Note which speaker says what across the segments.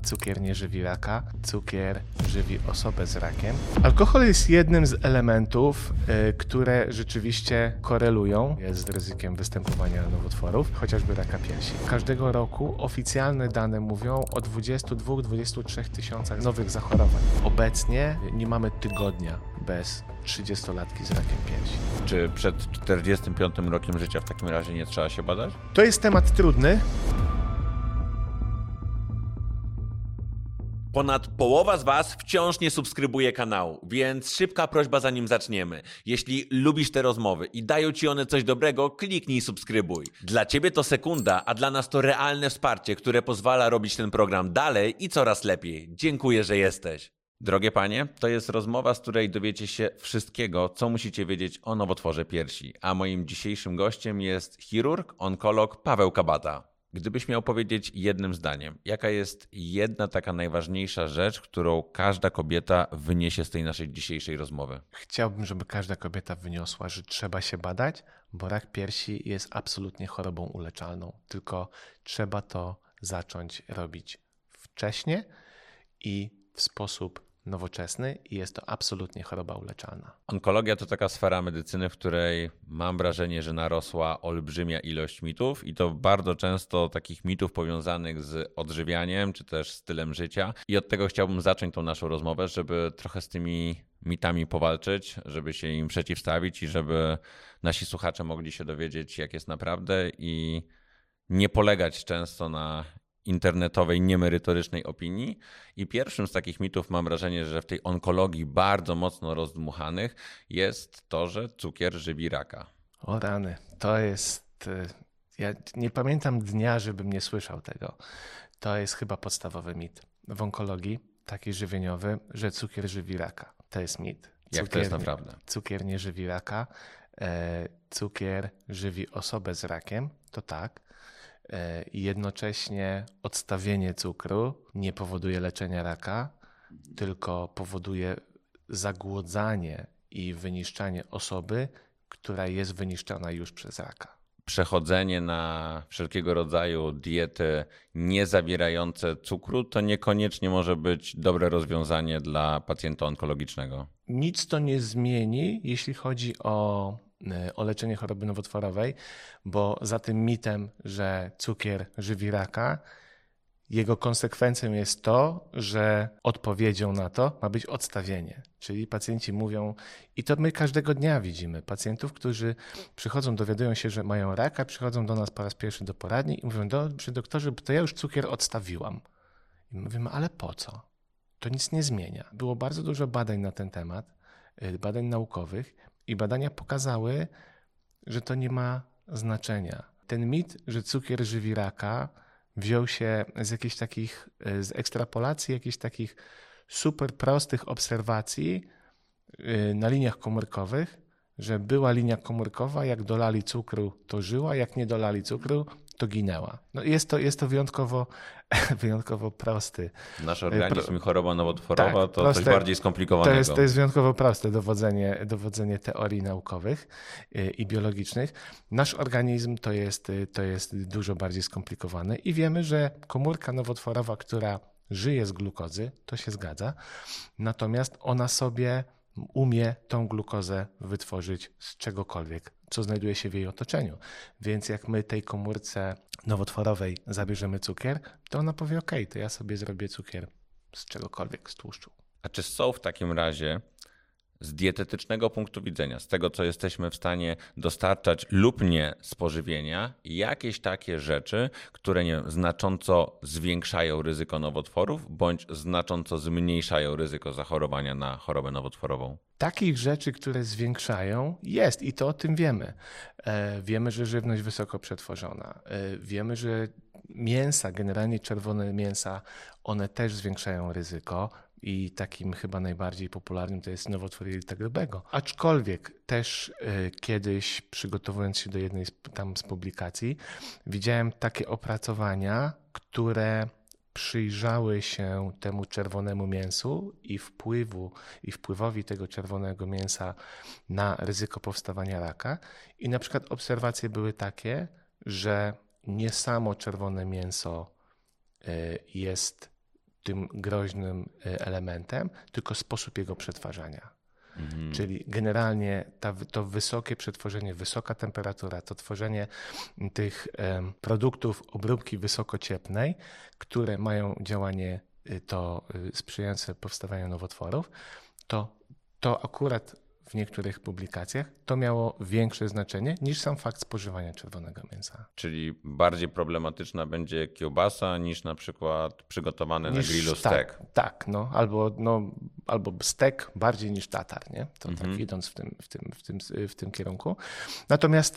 Speaker 1: cukier nie żywi raka, cukier żywi osobę z rakiem. Alkohol jest jednym z elementów, które rzeczywiście korelują z ryzykiem występowania nowotworów, chociażby raka piersi. Każdego roku oficjalne dane mówią o 22-23 tysiącach nowych zachorowań. Obecnie nie mamy tygodnia bez 30-latki z rakiem piersi.
Speaker 2: Czy przed 45 rokiem życia w takim razie nie trzeba się badać?
Speaker 1: To jest temat trudny.
Speaker 3: Ponad połowa z Was wciąż nie subskrybuje kanału, więc szybka prośba zanim zaczniemy. Jeśli lubisz te rozmowy i dają Ci one coś dobrego, kliknij subskrybuj. Dla Ciebie to sekunda, a dla nas to realne wsparcie, które pozwala robić ten program dalej i coraz lepiej. Dziękuję, że jesteś.
Speaker 2: Drogie panie, to jest rozmowa, z której dowiecie się wszystkiego, co musicie wiedzieć o nowotworze piersi. A moim dzisiejszym gościem jest chirurg, onkolog Paweł Kabata. Gdybyś miał powiedzieć jednym zdaniem, jaka jest jedna taka najważniejsza rzecz, którą każda kobieta wyniesie z tej naszej dzisiejszej rozmowy?
Speaker 1: Chciałbym, żeby każda kobieta wyniosła, że trzeba się badać, bo rak piersi jest absolutnie chorobą uleczalną. Tylko trzeba to zacząć robić wcześnie i w sposób nowoczesny i jest to absolutnie choroba uleczalna.
Speaker 2: Onkologia to taka sfera medycyny, w której mam wrażenie, że narosła olbrzymia ilość mitów i to bardzo często takich mitów powiązanych z odżywianiem czy też stylem życia. I od tego chciałbym zacząć tą naszą rozmowę, żeby trochę z tymi mitami powalczyć, żeby się im przeciwstawić i żeby nasi słuchacze mogli się dowiedzieć, jak jest naprawdę i nie polegać często na internetowej, niemerytorycznej opinii. I pierwszym z takich mitów, mam wrażenie, że w tej onkologii bardzo mocno rozdmuchanych jest to, że cukier żywi raka.
Speaker 1: O rany, to jest... Ja nie pamiętam dnia, żebym nie słyszał tego. To jest chyba podstawowy mit w onkologii, taki żywieniowy, że cukier żywi raka. To jest mit.
Speaker 2: Jak to jest naprawdę?
Speaker 1: Cukier nie żywi raka. Cukier żywi osobę z rakiem, to tak. I jednocześnie odstawienie cukru nie powoduje leczenia raka, tylko powoduje zagłodzanie i wyniszczanie osoby, która jest wyniszczona już przez raka.
Speaker 2: Przechodzenie na wszelkiego rodzaju diety niezawierające cukru to niekoniecznie może być dobre rozwiązanie dla pacjenta onkologicznego.
Speaker 1: Nic to nie zmieni, jeśli chodzi o leczenie choroby nowotworowej, bo za tym mitem, że cukier żywi raka, jego konsekwencją jest to, że odpowiedzią na to ma być odstawienie. Czyli pacjenci mówią, i to my każdego dnia widzimy, pacjentów, którzy przychodzą, dowiadują się, że mają raka, przychodzą do nas po raz pierwszy do poradni i mówią, dobrze doktorze, to ja już cukier odstawiłam. I mówimy, ale po co? To nic nie zmienia. Było bardzo dużo badań na ten temat, badań naukowych, i badania pokazały, że to nie ma znaczenia. Ten mit, że cukier żywi raka, wziął się z jakichś takich, z ekstrapolacji, jakichś takich super prostych obserwacji na liniach komórkowych, że była linia komórkowa, jak dolali cukru, to żyła, jak nie dolali cukru, to ginęła. No jest to wyjątkowo prosty.
Speaker 2: Nasz organizm i choroba nowotworowa to coś bardziej skomplikowanego.
Speaker 1: To jest wyjątkowo proste dowodzenie teorii naukowych i biologicznych. Nasz organizm to jest dużo bardziej skomplikowany i wiemy, że komórka nowotworowa, która żyje z glukozy, to się zgadza, natomiast ona sobie umie tą glukozę wytworzyć z czegokolwiek, co znajduje się w jej otoczeniu. Więc jak my tej komórce nowotworowej zabierzemy cukier, to ona powie, ok, to ja sobie zrobię cukier z czegokolwiek, z tłuszczu.
Speaker 2: A czy są w takim razie z dietetycznego punktu widzenia, z tego, co jesteśmy w stanie dostarczać lub nie z pożywienia, jakieś takie rzeczy, które znacząco zwiększają ryzyko nowotworów bądź znacząco zmniejszają ryzyko zachorowania na chorobę nowotworową?
Speaker 1: Takich rzeczy, które zwiększają, jest i to o tym wiemy. Wiemy, że żywność wysoko przetworzona. Wiemy, że mięsa, generalnie czerwone mięsa, one też zwiększają ryzyko. I takim chyba najbardziej popularnym to jest nowotwór jelita grubego. Aczkolwiek też kiedyś, przygotowując się do jednej z publikacji, widziałem takie opracowania, które przyjrzały się temu czerwonemu mięsu i wpływowi tego czerwonego mięsa na ryzyko powstawania raka. I na przykład obserwacje były takie, że nie samo czerwone mięso jest tym groźnym elementem, tylko sposób jego przetwarzania. Czyli generalnie to wysokie przetworzenie, wysoka temperatura, to tworzenie tych produktów obróbki wysokocieplnej, które mają działanie sprzyjające powstawaniu nowotworów, to akurat w niektórych publikacjach to miało większe znaczenie niż sam fakt spożywania czerwonego mięsa.
Speaker 2: Czyli bardziej problematyczna będzie kiełbasa niż na przykład przygotowany na grillu stek.
Speaker 1: Tak, albo stek bardziej niż tatar, nie? To tak idąc w tym kierunku. Natomiast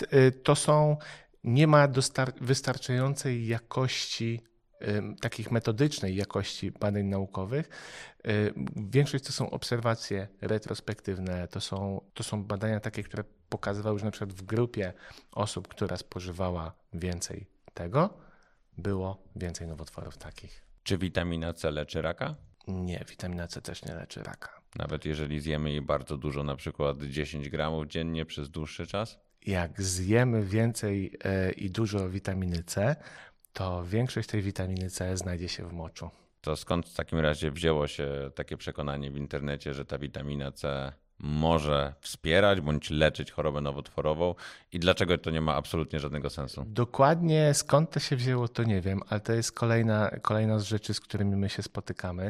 Speaker 1: nie ma wystarczającej jakości, takich metodycznej jakości badań naukowych. Większość to są obserwacje retrospektywne, to są badania takie, które pokazywały, że na przykład w grupie osób, która spożywała więcej tego, było więcej nowotworów takich.
Speaker 2: Czy witamina C leczy raka?
Speaker 1: Nie, witamina C też nie leczy raka.
Speaker 2: Nawet jeżeli zjemy jej bardzo dużo, na przykład 10 gramów dziennie przez dłuższy czas?
Speaker 1: Jak zjemy więcej i dużo witaminy C, to większość tej witaminy C znajdzie się w moczu.
Speaker 2: To skąd w takim razie wzięło się takie przekonanie w internecie, że ta witamina C może wspierać bądź leczyć chorobę nowotworową i dlaczego to nie ma absolutnie żadnego sensu?
Speaker 1: Dokładnie skąd to się wzięło, to nie wiem, ale to jest kolejna z rzeczy, z którymi my się spotykamy.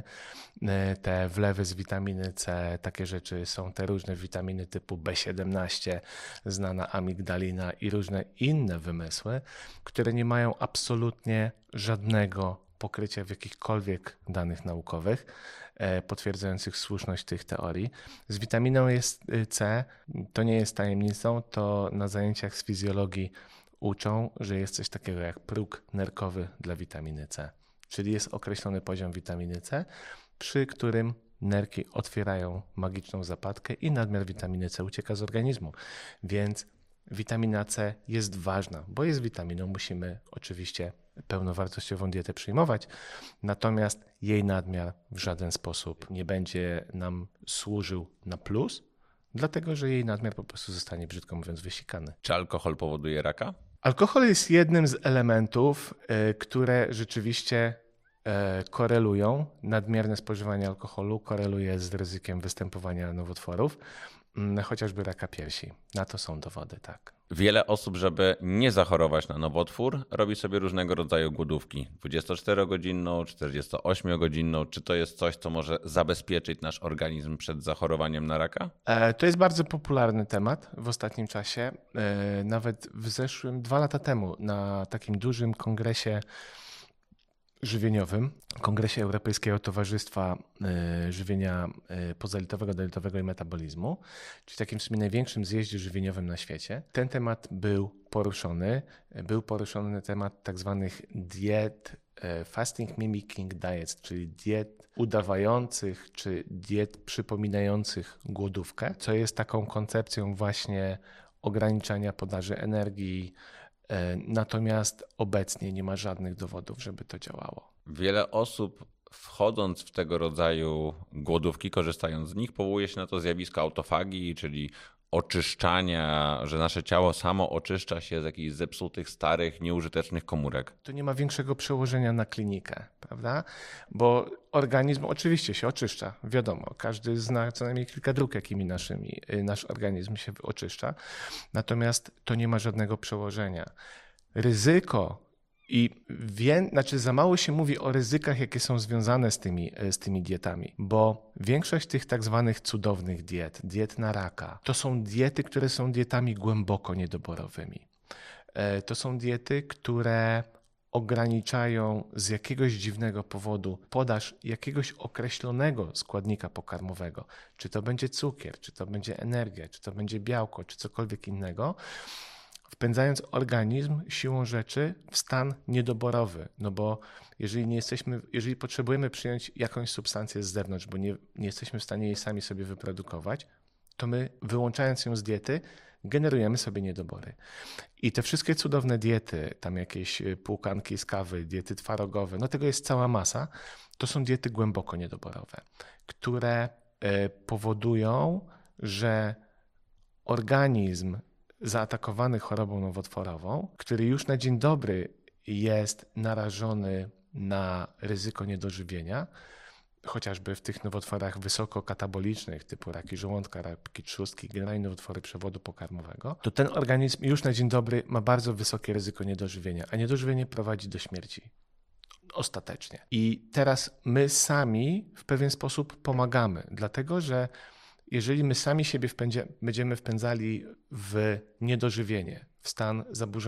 Speaker 1: Te wlewy z witaminy C, takie rzeczy, są te różne witaminy typu B17, znana amigdalina i różne inne wymysły, które nie mają absolutnie żadnego pokrycia w jakichkolwiek danych naukowych potwierdzających słuszność tych teorii. Z witaminą C, to nie jest tajemnicą, to na zajęciach z fizjologii uczą, że jest coś takiego jak próg nerkowy dla witaminy C. Czyli jest określony poziom witaminy C, przy którym nerki otwierają magiczną zapadkę i nadmiar witaminy C ucieka z organizmu. Więc witamina C jest ważna, bo jest witaminą, musimy oczywiście pełnowartościową dietę przyjmować, natomiast jej nadmiar w żaden sposób nie będzie nam służył na plus, dlatego że jej nadmiar po prostu zostanie, brzydko mówiąc, wysikany.
Speaker 2: Czy alkohol powoduje raka?
Speaker 1: Alkohol jest jednym z elementów, które rzeczywiście korelują. Nadmierne spożywanie alkoholu koreluje z ryzykiem występowania nowotworów, chociażby raka piersi. Na to są dowody, tak.
Speaker 2: Wiele osób, żeby nie zachorować na nowotwór, robi sobie różnego rodzaju głodówki. 24-godzinną, 48-godzinną. Czy to jest coś, co może zabezpieczyć nasz organizm przed zachorowaniem na raka?
Speaker 1: To jest bardzo popularny temat w ostatnim czasie. Nawet w 2 lata temu na takim dużym kongresie żywieniowym, Kongresie Europejskiego Towarzystwa Żywienia Pozalitowego, Dietowego i Metabolizmu, czyli takim w sumie największym zjeździe żywieniowym na świecie. Ten temat był poruszony. Był poruszony temat tak zwanych diet, fasting mimicking diets, czyli diet udawających czy diet przypominających głodówkę, co jest taką koncepcją właśnie ograniczania podaży energii. Natomiast obecnie nie ma żadnych dowodów, żeby to działało.
Speaker 2: Wiele osób, wchodząc w tego rodzaju głodówki, korzystając z nich, powołuje się na to zjawisko autofagii, czyli oczyszczania, że nasze ciało samo oczyszcza się z jakichś zepsutych, starych, nieużytecznych komórek.
Speaker 1: To nie ma większego przełożenia na klinikę, prawda? Bo organizm oczywiście się oczyszcza, wiadomo. Każdy zna co najmniej kilka dróg, jakimi nasz organizm się oczyszcza. Natomiast to nie ma żadnego przełożenia. Ryzyko za mało się mówi o ryzykach, jakie są związane z tymi dietami, bo większość tych tak zwanych cudownych diet na raka, to są diety, które są dietami głęboko niedoborowymi. To są diety, które ograniczają z jakiegoś dziwnego powodu podaż jakiegoś określonego składnika pokarmowego, czy to będzie cukier, czy to będzie energia, czy to będzie białko, czy cokolwiek innego, wpędzając organizm siłą rzeczy w stan niedoborowy. No bo jeżeli potrzebujemy przyjąć jakąś substancję z zewnątrz, bo nie jesteśmy w stanie jej sami sobie wyprodukować, to my, wyłączając ją z diety, generujemy sobie niedobory. I te wszystkie cudowne diety, tam jakieś półkanki z kawy, diety twarogowe, no tego jest cała masa, to są diety głęboko niedoborowe, które powodują, że organizm zaatakowany chorobą nowotworową, który już na dzień dobry jest narażony na ryzyko niedożywienia, chociażby w tych nowotworach wysokokatabolicznych typu raki żołądka, raki trzustki, generalnie nowotwory przewodu pokarmowego, to ten organizm już na dzień dobry ma bardzo wysokie ryzyko niedożywienia, a niedożywienie prowadzi do śmierci. Ostatecznie. I teraz my sami w pewien sposób pomagamy, dlatego że jeżeli my sami siebie będziemy wpędzali w niedożywienie, w stan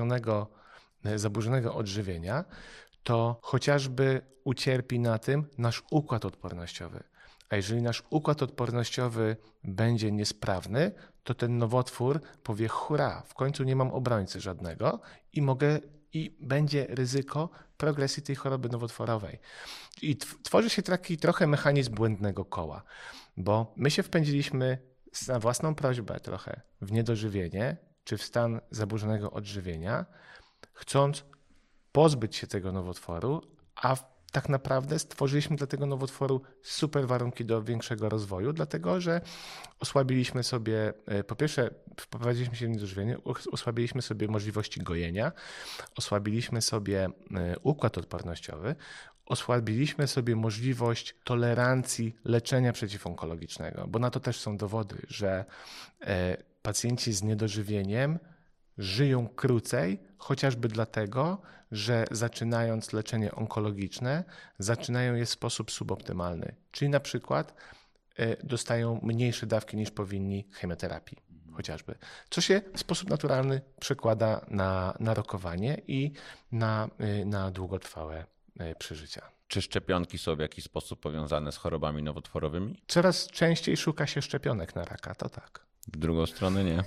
Speaker 1: zaburzonego odżywienia, to chociażby ucierpi na tym nasz układ odpornościowy. A jeżeli nasz układ odpornościowy będzie niesprawny, to ten nowotwór powie hurra, w końcu nie mam obrońcy żadnego i będzie ryzyko progresji tej choroby nowotworowej. I tworzy się taki trochę mechanizm błędnego koła, bo my się wpędziliśmy na własną prośbę trochę w niedożywienie, czy w stan zaburzonego odżywienia, chcąc pozbyć się tego nowotworu, a tak naprawdę stworzyliśmy dla tego nowotworu super warunki do większego rozwoju, dlatego że osłabiliśmy sobie, po pierwsze wprowadziliśmy się w niedożywienie, osłabiliśmy sobie możliwości gojenia, osłabiliśmy sobie układ odpornościowy, osłabiliśmy sobie możliwość tolerancji leczenia przeciwonkologicznego, bo na to też są dowody, że pacjenci z niedożywieniem żyją krócej, chociażby dlatego, że zaczynając leczenie onkologiczne, zaczynają je w sposób suboptymalny. Czyli na przykład dostają mniejsze dawki niż powinni chemioterapii chociażby. Co się w sposób naturalny przekłada na rokowanie i na długotrwałe przeżycia.
Speaker 2: Czy szczepionki są w jakiś sposób powiązane z chorobami nowotworowymi?
Speaker 1: Coraz częściej szuka się szczepionek na raka, to tak.
Speaker 2: W drugą stronę nie.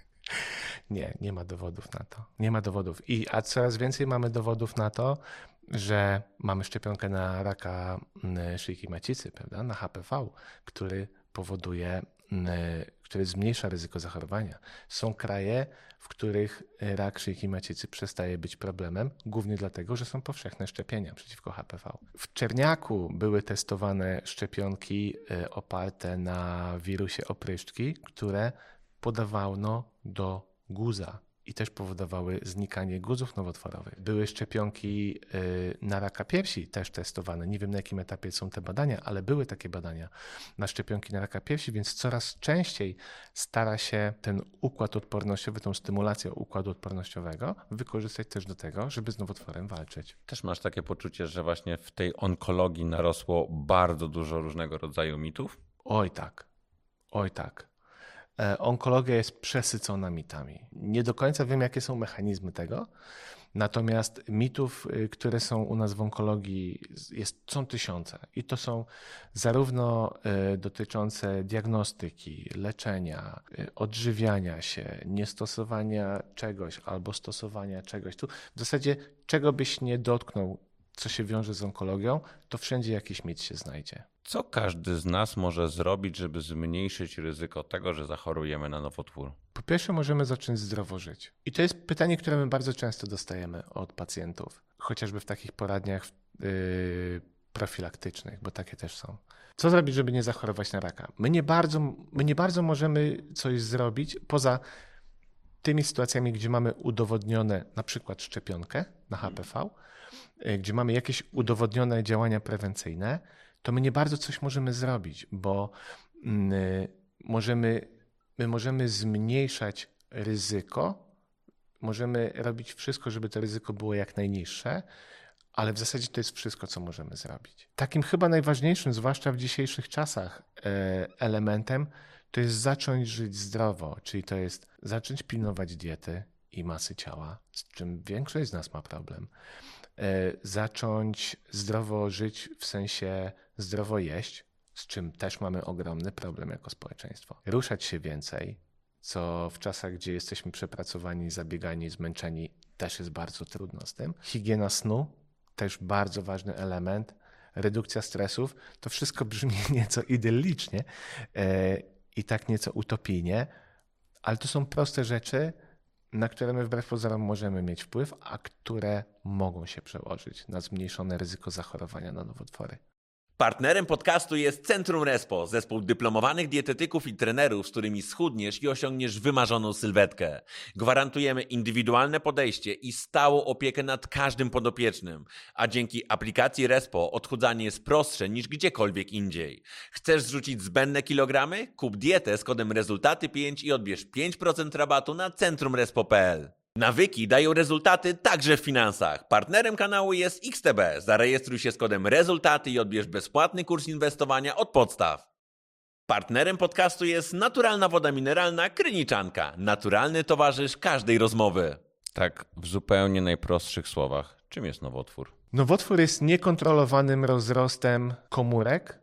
Speaker 1: Nie ma dowodów na to. Nie ma dowodów. A coraz więcej mamy dowodów na to, że mamy szczepionkę na raka szyjki macicy, prawda? Na HPV, który zmniejsza ryzyko zachorowania. Są kraje, w których rak szyjki macicy przestaje być problemem, głównie dlatego, że są powszechne szczepienia przeciwko HPV. W Czerniaku były testowane szczepionki oparte na wirusie opryszczki, które podawano do guza i też powodowały znikanie guzów nowotworowych. Były szczepionki na raka piersi też testowane. Nie wiem, na jakim etapie są te badania, ale były takie badania na szczepionki na raka piersi, więc coraz częściej stara się ten układ odpornościowy, tą stymulację układu odpornościowego wykorzystać też do tego, żeby z nowotworem walczyć.
Speaker 2: Też masz takie poczucie, że właśnie w tej onkologii narosło bardzo dużo różnego rodzaju mitów?
Speaker 1: Oj tak. Onkologia jest przesycona mitami. Nie do końca wiem, jakie są mechanizmy tego, natomiast mitów, które są u nas w onkologii są tysiące i to są zarówno dotyczące diagnostyki, leczenia, odżywiania się, niestosowania czegoś albo stosowania czegoś. Tu w zasadzie czego byś nie dotknął, co się wiąże z onkologią, to wszędzie jakiś mit się znajdzie.
Speaker 2: Co każdy z nas może zrobić, żeby zmniejszyć ryzyko tego, że zachorujemy na nowotwór?
Speaker 1: Po pierwsze, możemy zacząć zdrowo żyć. I to jest pytanie, które my bardzo często dostajemy od pacjentów, chociażby w takich poradniach profilaktycznych, bo takie też są. Co zrobić, żeby nie zachorować na raka? My nie bardzo możemy coś zrobić poza tymi sytuacjami, gdzie mamy udowodnione na przykład szczepionkę na HPV, gdzie mamy jakieś udowodnione działania prewencyjne, to my nie bardzo coś możemy zrobić, bo my możemy zmniejszać ryzyko, możemy robić wszystko, żeby to ryzyko było jak najniższe, ale w zasadzie to jest wszystko, co możemy zrobić. Takim chyba najważniejszym, zwłaszcza w dzisiejszych czasach, elementem to jest zacząć żyć zdrowo, czyli to jest zacząć pilnować diety i masy ciała, z czym większość z nas ma problem. Zacząć zdrowo żyć, w sensie zdrowo jeść, z czym też mamy ogromny problem jako społeczeństwo. Ruszać się więcej, co w czasach, gdzie jesteśmy przepracowani, zabiegani, zmęczeni, też jest bardzo trudno z tym. Higiena snu, też bardzo ważny element. Redukcja stresów, to wszystko brzmi nieco idyllicznie i tak nieco utopijnie, ale to są proste rzeczy, na które my wbrew pozorom możemy mieć wpływ, a które mogą się przełożyć na zmniejszone ryzyko zachorowania na nowotwory.
Speaker 3: Partnerem podcastu jest Centrum Respo, zespół dyplomowanych dietetyków i trenerów, z którymi schudniesz i osiągniesz wymarzoną sylwetkę. Gwarantujemy indywidualne podejście i stałą opiekę nad każdym podopiecznym, a dzięki aplikacji Respo odchudzanie jest prostsze niż gdziekolwiek indziej. Chcesz zrzucić zbędne kilogramy? Kup dietę z kodem Rezultaty5 i odbierz 5% rabatu na centrumrespo.pl. Nawyki dają rezultaty także w finansach. Partnerem kanału jest XTB. Zarejestruj się z kodem Rezultaty i odbierz bezpłatny kurs inwestowania od podstaw. Partnerem podcastu jest naturalna woda mineralna Kryniczanka. Naturalny towarzysz każdej rozmowy.
Speaker 2: Tak, w zupełnie najprostszych słowach. Czym jest nowotwór?
Speaker 1: Nowotwór jest niekontrolowanym rozrostem komórek,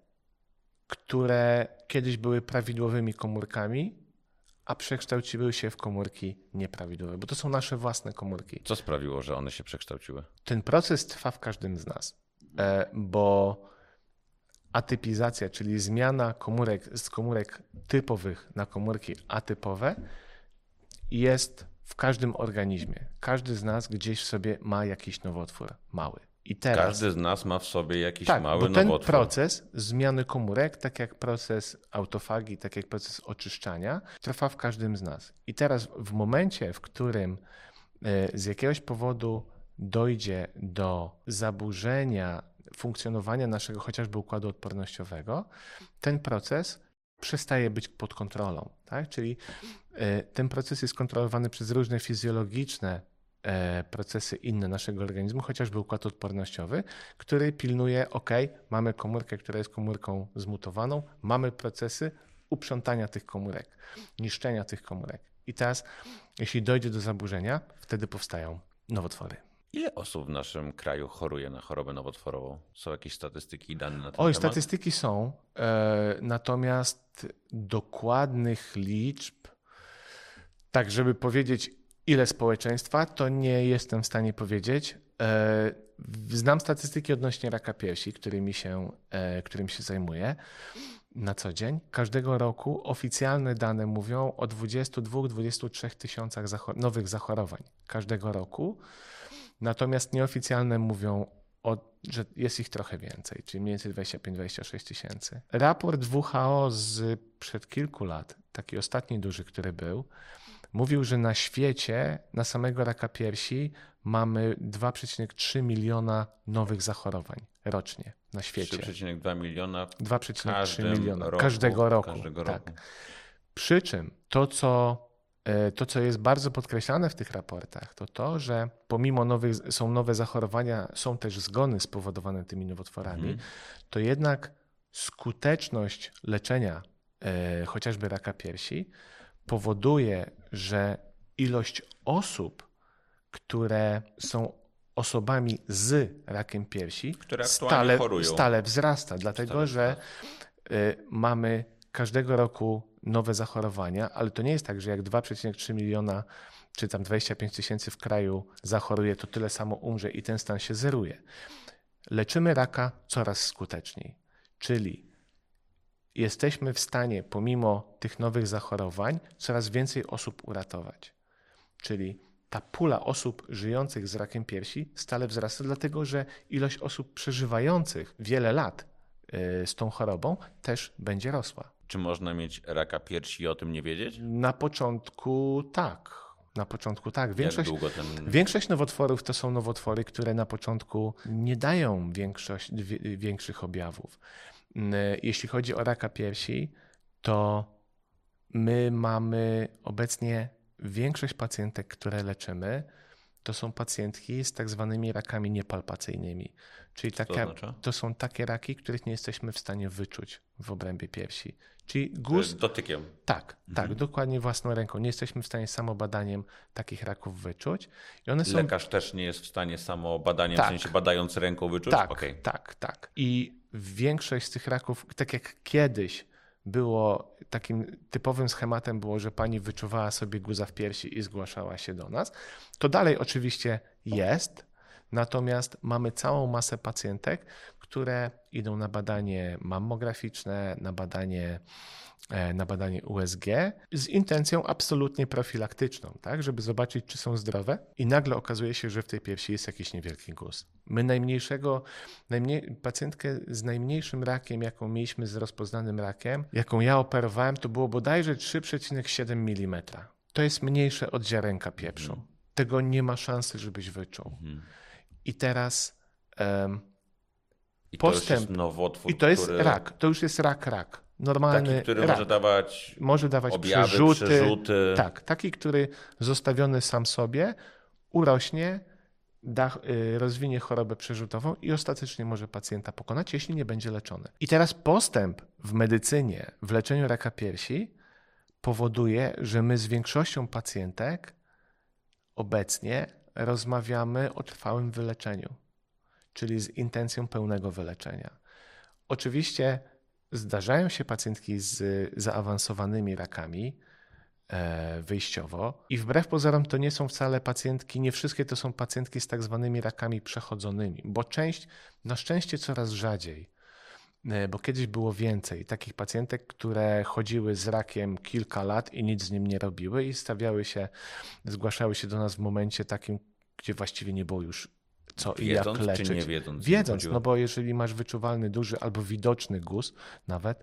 Speaker 1: które kiedyś były prawidłowymi komórkami, a przekształciły się w komórki nieprawidłowe, bo to są nasze własne komórki.
Speaker 2: Co sprawiło, że one się przekształciły?
Speaker 1: Ten proces trwa w każdym z nas, bo atypizacja, czyli zmiana komórek z komórek typowych na komórki atypowe jest w każdym organizmie. Każdy z nas gdzieś w sobie ma jakiś nowotwór mały. I teraz,
Speaker 2: Każdy z nas ma w sobie jakiś
Speaker 1: tak,
Speaker 2: mały
Speaker 1: bo ten
Speaker 2: nowotwór.
Speaker 1: proces zmiany komórek, tak jak proces autofagii, tak jak proces oczyszczania, trwa w każdym z nas. I teraz w momencie, w którym z jakiegoś powodu dojdzie do zaburzenia funkcjonowania naszego chociażby układu odpornościowego, ten proces przestaje być pod kontrolą. Tak? Czyli ten proces jest kontrolowany przez różne fizjologiczne procesy inne naszego organizmu, chociażby układ odpornościowy, który pilnuje, mamy komórkę, która jest komórką zmutowaną, mamy procesy uprzątania tych komórek, niszczenia tych komórek. I teraz, jeśli dojdzie do zaburzenia, wtedy powstają nowotwory.
Speaker 2: Ile osób w naszym kraju choruje na chorobę nowotworową? Są jakieś statystyki i dane na ten temat?
Speaker 1: Statystyki są, natomiast dokładnych liczb, tak żeby powiedzieć, ile społeczeństwa, to nie jestem w stanie powiedzieć. Znam statystyki odnośnie raka piersi, którym się zajmuję na co dzień. Każdego roku oficjalne dane mówią o 22-23 tysiącach nowych zachorowań każdego roku. Natomiast nieoficjalne mówią, że jest ich trochę więcej, czyli mniej więcej 25-26 tysięcy. Raport WHO sprzed kilku lat, taki ostatni duży, który był, mówił, że na świecie na samego raka piersi mamy 2,3 miliona nowych zachorowań rocznie na świecie.
Speaker 2: 3,2 miliona
Speaker 1: 2,3 miliona każdego roku. Tak. Przy czym to, co jest bardzo podkreślane w tych raportach, to, że pomimo są nowe zachorowania, są też zgony spowodowane tymi nowotworami, to jednak skuteczność leczenia chociażby raka piersi powoduje, że ilość osób, które są osobami z rakiem piersi, stale wzrasta, dlatego że mamy każdego roku nowe zachorowania, ale to nie jest tak, że jak 2,3 miliona czy tam 25 tysięcy w kraju zachoruje, to tyle samo umrze i ten stan się zeruje. Leczymy raka coraz skuteczniej, czyli jesteśmy w stanie, pomimo tych nowych zachorowań, coraz więcej osób uratować. Czyli ta pula osób żyjących z rakiem piersi stale wzrasta, dlatego że ilość osób przeżywających wiele lat z tą chorobą też będzie rosła.
Speaker 2: Czy można mieć raka piersi i o tym nie wiedzieć?
Speaker 1: Na początku tak.
Speaker 2: Jak długo
Speaker 1: Większość nowotworów to są nowotwory, które na początku nie dają większych objawów. Jeśli chodzi o raka piersi, to my mamy obecnie większość pacjentek, które leczymy, to są pacjentki z tak zwanymi rakami niepalpacyjnymi. Czyli to są takie raki, których nie jesteśmy w stanie wyczuć w obrębie piersi. Czyli guz...
Speaker 2: Dotykiem.
Speaker 1: Tak, dokładnie własną ręką. Nie jesteśmy w stanie samobadaniem takich raków wyczuć. I one
Speaker 2: Lekarz też nie jest w stanie samobadaniem, w sensie badając ręką wyczuć?
Speaker 1: Tak. I większość z tych raków, tak jak kiedyś było, takim typowym schematem było, że pani wyczuwała sobie guza w piersi i zgłaszała się do nas, to dalej oczywiście jest, natomiast mamy całą masę pacjentek, które idą na badanie mammograficzne, na badanie USG z intencją absolutnie profilaktyczną, tak, żeby zobaczyć, czy są zdrowe i nagle okazuje się, że w tej piersi jest jakiś niewielki guz. My pacjentkę z najmniejszym rakiem, jaką mieliśmy z rozpoznanym rakiem, jaką ja operowałem, to było bodajże 3,7 mm. To jest mniejsze od ziarenka pieprzu. Tego nie ma szansy, żebyś wyczuł. I teraz
Speaker 2: I
Speaker 1: postęp.
Speaker 2: To już jest nowotwór,
Speaker 1: I to jest rak. To już jest rak. Normalny
Speaker 2: taki, który
Speaker 1: rak.
Speaker 2: może dawać objawy, przerzuty.
Speaker 1: Tak, taki, który zostawiony sam sobie urośnie, rozwinie chorobę przerzutową i ostatecznie może pacjenta pokonać, jeśli nie będzie leczony. I teraz postęp w medycynie, w leczeniu raka piersi powoduje, że my z większością pacjentek obecnie rozmawiamy o trwałym wyleczeniu, czyli z intencją pełnego wyleczenia. Oczywiście zdarzają się pacjentki z zaawansowanymi rakami wyjściowo i wbrew pozorom to nie są wcale pacjentki, nie wszystkie to są pacjentki z tak zwanymi rakami przechodzonymi, bo na szczęście coraz rzadziej, bo kiedyś było więcej takich pacjentek, które chodziły z rakiem kilka lat i nic z nim nie robiły i zgłaszały się do nas w momencie takim, gdzie właściwie nie było już co i jak leczyć.
Speaker 2: Czy nie wiedząc?
Speaker 1: Wiedząc, no bo jeżeli masz wyczuwalny duży albo widoczny guz nawet,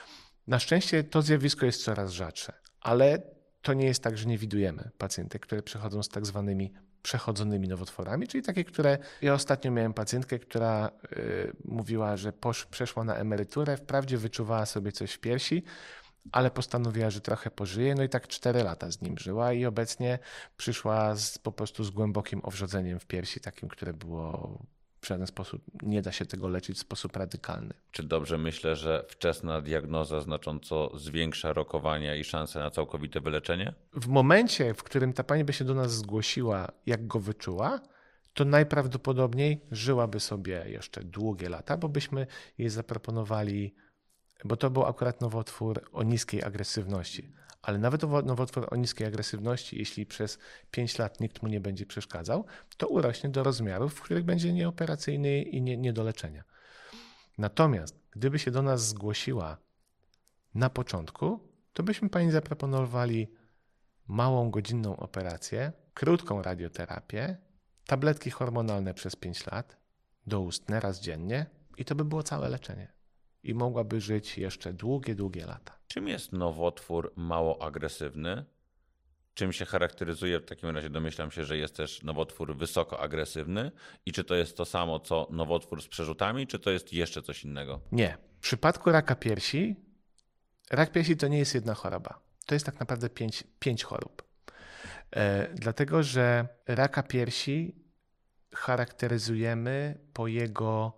Speaker 1: na szczęście to zjawisko jest coraz rzadsze, ale to nie jest tak, że nie widujemy pacjentek, które przechodzą z tak zwanymi przechodzonymi nowotworami, czyli takie, które... Ja ostatnio miałem pacjentkę, która mówiła, że przeszła na emeryturę, wprawdzie wyczuwała sobie coś w piersi, ale postanowiła, że trochę pożyje, no i tak 4 lata z nim żyła i obecnie przyszła po prostu z głębokim owrzodzeniem w piersi, takim, które było w żaden sposób, nie da się tego leczyć w sposób radykalny.
Speaker 2: Czy dobrze myślę, że wczesna diagnoza znacząco zwiększa rokowania i szanse na całkowite wyleczenie?
Speaker 1: W momencie, w którym ta pani by się do nas zgłosiła, jak go wyczuła, to najprawdopodobniej żyłaby sobie jeszcze długie lata, bo byśmy jej zaproponowali, bo to był akurat nowotwór o niskiej agresywności. Ale nawet nowotwór o niskiej agresywności, jeśli przez 5 lat nikt mu nie będzie przeszkadzał, to urośnie do rozmiarów, w których będzie nieoperacyjny i nie do leczenia. Natomiast gdyby się do nas zgłosiła na początku, to byśmy pani zaproponowali małą godzinną operację, krótką radioterapię, tabletki hormonalne przez 5 lat, doustne raz dziennie i to by było całe leczenie. I mogłaby żyć jeszcze długie, długie lata.
Speaker 2: Czym jest nowotwór mało agresywny? Czym się charakteryzuje? W takim razie domyślam się, że jest też nowotwór wysoko agresywny. I czy to jest to samo, co nowotwór z przerzutami, czy to jest jeszcze coś innego?
Speaker 1: Nie. W przypadku raka piersi, rak piersi to nie jest jedna choroba. To jest tak naprawdę 5 chorób. Dlatego, że raka piersi charakteryzujemy po jego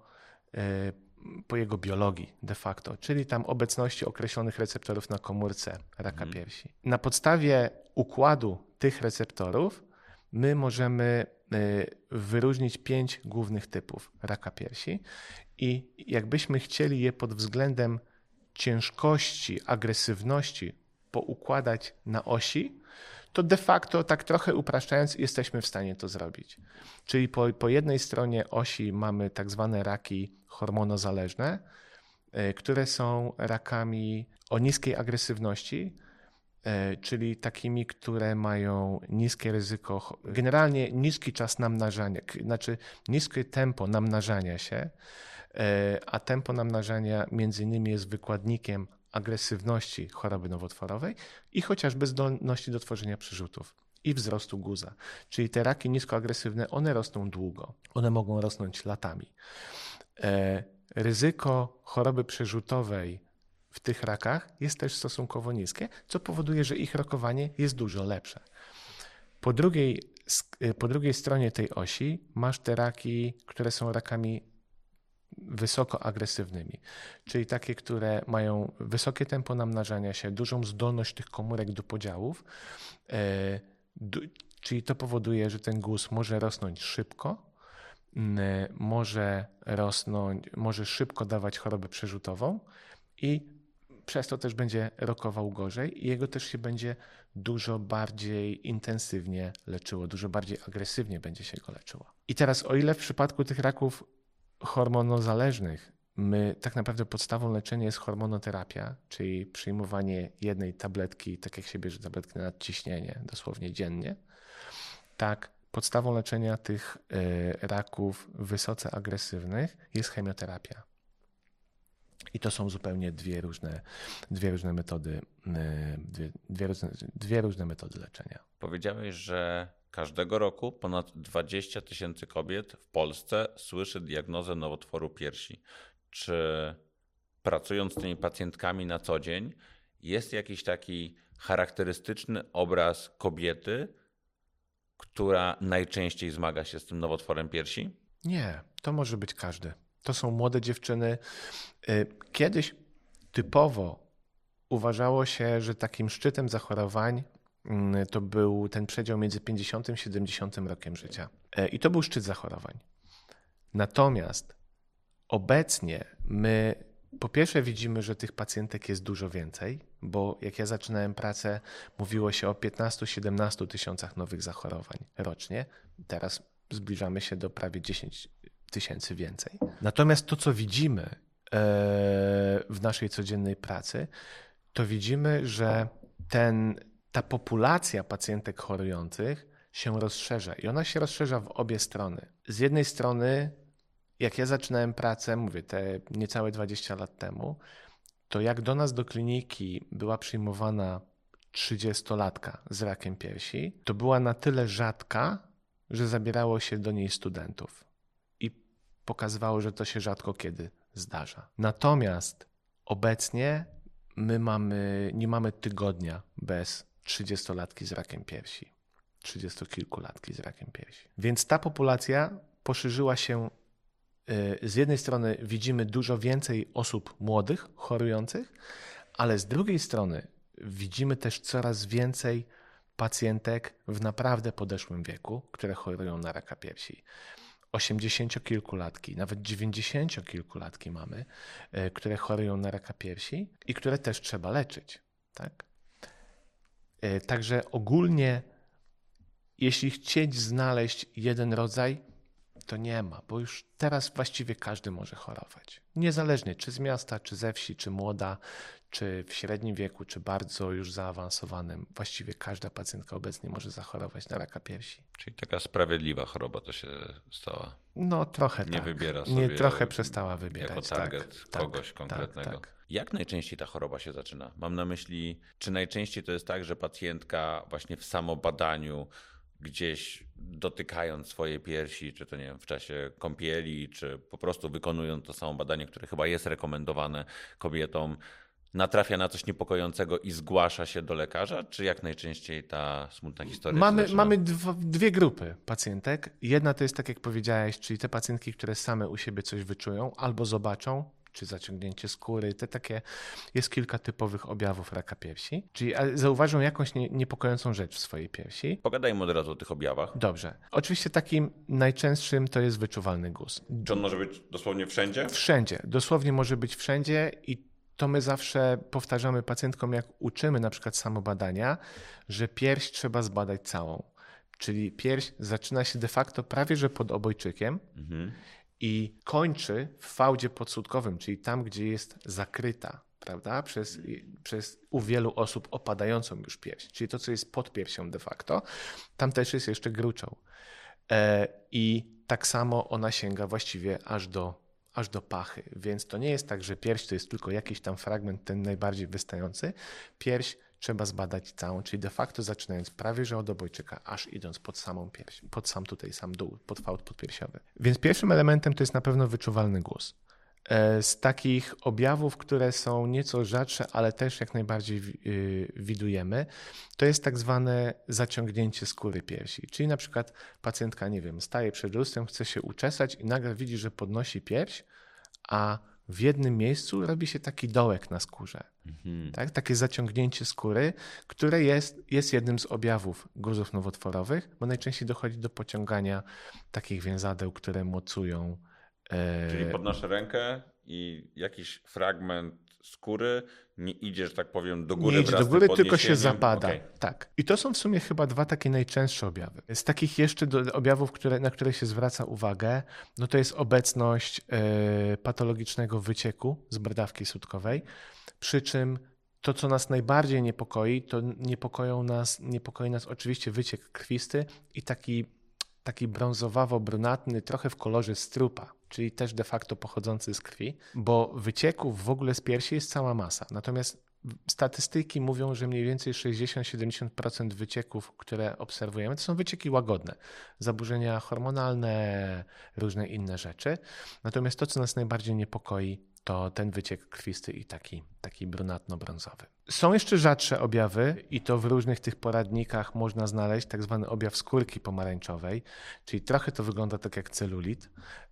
Speaker 1: biologii de facto, czyli tam obecności określonych receptorów na komórce raka piersi. Na podstawie układu tych receptorów my możemy wyróżnić 5 głównych typów raka piersi i jakbyśmy chcieli je pod względem ciężkości, agresywności poukładać na osi, to de facto, tak trochę upraszczając, jesteśmy w stanie to zrobić. Czyli po jednej stronie osi mamy tak zwane raki hormonozależne, które są rakami o niskiej agresywności, czyli takimi, które mają niskie ryzyko, generalnie niski czas namnażania, znaczy niskie tempo namnażania się, a tempo namnażania między innymi jest wykładnikiem agresywności choroby nowotworowej i chociażby zdolności do tworzenia przerzutów i wzrostu guza. Czyli te raki niskoagresywne, one rosną długo. One mogą rosnąć latami. Ryzyko choroby przerzutowej w tych rakach jest też stosunkowo niskie, co powoduje, że ich rokowanie jest dużo lepsze. Po drugiej stronie tej osi masz te raki, które są rakami wysoko agresywnymi, czyli takie, które mają wysokie tempo namnażania się, dużą zdolność tych komórek do podziałów, czyli to powoduje, że ten guz może rosnąć szybko, może szybko dawać chorobę przerzutową i przez to też będzie rokował gorzej i jego też się będzie dużo bardziej intensywnie leczyło, dużo bardziej agresywnie będzie się go leczyło. I teraz o ile w przypadku tych raków hormonozależnych my tak naprawdę podstawą leczenia jest hormonoterapia, czyli przyjmowanie jednej tabletki, tak jak się bierze tabletki na nadciśnienie, dosłownie dziennie. Tak, podstawą leczenia tych raków wysoce agresywnych jest chemioterapia. I to są zupełnie dwie różne metody leczenia.
Speaker 2: Powiedziałeś, że każdego roku ponad 20 000 kobiet w Polsce słyszy diagnozę nowotworu piersi. Czy pracując z tymi pacjentkami na co dzień jest jakiś taki charakterystyczny obraz kobiety, która najczęściej zmaga się z tym nowotworem piersi?
Speaker 1: Nie, to może być każdy. To są młode dziewczyny. Kiedyś typowo uważało się, że takim szczytem zachorowań to był ten przedział między 50 a 70 rokiem życia. I to był szczyt zachorowań. Natomiast obecnie my po pierwsze widzimy, że tych pacjentek jest dużo więcej, bo jak ja zaczynałem pracę, mówiło się o 15-17 tysiącach nowych zachorowań rocznie. Teraz zbliżamy się do prawie 10 tysięcy więcej. Natomiast to, co widzimy w naszej codziennej pracy, to widzimy, że ta populacja pacjentek chorujących się rozszerza i ona się rozszerza w obie strony. Z jednej strony, jak ja zaczynałem pracę, mówię, te niecałe 20 lat temu, to jak do nas do kliniki była przyjmowana 30-latka z rakiem piersi, to była na tyle rzadka, że zabierało się do niej studentów i pokazywało, że to się rzadko kiedy zdarza. Natomiast obecnie my nie mamy tygodnia bez 30-latki z rakiem piersi, 30-kilkulatki z rakiem piersi. Więc ta populacja poszerzyła się. Z jednej strony widzimy dużo więcej osób młodych, chorujących, ale z drugiej strony widzimy też coraz więcej pacjentek w naprawdę podeszłym wieku, które chorują na raka piersi. 80-kilkulatki, nawet 90-kilkulatki mamy, które chorują na raka piersi i które też trzeba leczyć. Tak? Także ogólnie, jeśli chcieć znaleźć jeden rodzaj, to nie ma, bo już teraz właściwie każdy może chorować. Niezależnie czy z miasta, czy ze wsi, czy młoda, czy w średnim wieku, czy bardzo już zaawansowanym, właściwie każda pacjentka obecnie może zachorować na raka piersi.
Speaker 2: Czyli taka sprawiedliwa choroba to się stała.
Speaker 1: No trochę
Speaker 2: nie
Speaker 1: tak.
Speaker 2: wybiera sobie
Speaker 1: Trochę przestała wybierać.
Speaker 2: Jako target kogoś konkretnego.
Speaker 1: Tak.
Speaker 2: Jak najczęściej ta choroba się zaczyna? Mam na myśli, czy najczęściej to jest tak, że pacjentka właśnie w samobadaniu gdzieś dotykając swojej piersi, czy to nie wiem, w czasie kąpieli, czy po prostu wykonując to samo badanie, które chyba jest rekomendowane kobietom, natrafia na coś niepokojącego i zgłasza się do lekarza, czy jak najczęściej ta smutna historia się zaczyna?
Speaker 1: Mamy dwie grupy pacjentek. Jedna to jest, tak jak powiedziałeś, czyli te pacjentki, które same u siebie coś wyczują albo zobaczą, czy zaciągnięcie skóry, jest kilka typowych objawów raka piersi, czyli zauważą jakąś niepokojącą rzecz w swojej piersi.
Speaker 2: Pogadajmy od razu o tych objawach.
Speaker 1: Dobrze. Oczywiście takim najczęstszym to jest wyczuwalny guz.
Speaker 2: Czy on może być dosłownie wszędzie?
Speaker 1: Wszędzie. Dosłownie może być wszędzie i to my zawsze powtarzamy pacjentkom, jak uczymy na przykład samobadania, że pierś trzeba zbadać całą. Czyli pierś zaczyna się de facto prawie że pod obojczykiem i kończy w fałdzie podsudkowym, czyli tam, gdzie jest zakryta, prawda, przez u wielu osób opadającą już pierś, czyli to, co jest pod piersią de facto, tam też jest jeszcze gruczoł. I tak samo ona sięga właściwie aż do pachy, więc to nie jest tak, że pierś to jest tylko jakiś tam fragment, ten najbardziej wystający. Pierś trzeba zbadać całą, czyli de facto zaczynając prawie że od obojczyka, aż idąc pod samą pierś, sam dół, pod fałd podpiersiowy. Więc pierwszym elementem to jest na pewno wyczuwalny guz. Z takich objawów, które są nieco rzadsze, ale też jak najbardziej widujemy, to jest tak zwane zaciągnięcie skóry piersi. Czyli na przykład pacjentka, nie wiem, staje przed lustrem, chce się uczesać i nagle widzi, że podnosi pierś, a w jednym miejscu robi się taki dołek na skórze. Tak? Takie zaciągnięcie skóry, które jest jednym z objawów guzów nowotworowych, bo najczęściej dochodzi do pociągania takich więzadeł, które mocują.
Speaker 2: Czyli podnoszę rękę i jakiś fragment skóry, nie idzie, że tak powiem, do góry.
Speaker 1: Nie idzie do
Speaker 2: wraz z
Speaker 1: góry,
Speaker 2: tym
Speaker 1: tylko się
Speaker 2: podniesieniem.
Speaker 1: zapada.
Speaker 2: Okej.
Speaker 1: Tak. I to są w sumie chyba dwa takie najczęstsze objawy. Z takich jeszcze objawów, na które się zwraca uwagę, no to jest obecność patologicznego wycieku z brodawki sutkowej, przy czym to, co nas najbardziej niepokoi, to niepokoi nas oczywiście wyciek krwisty i taki brązowawo-brunatny, trochę w kolorze strupa, czyli też de facto pochodzący z krwi, bo wycieków w ogóle z piersi jest cała masa. Natomiast statystyki mówią, że mniej więcej 60-70% wycieków, które obserwujemy, to są wycieki łagodne, zaburzenia hormonalne, różne inne rzeczy. Natomiast to, co nas najbardziej niepokoi, to ten wyciek krwisty i taki brunatno-brązowy. Są jeszcze rzadsze objawy i to w różnych tych poradnikach można znaleźć tak zwany objaw skórki pomarańczowej, czyli trochę to wygląda tak jak celulit,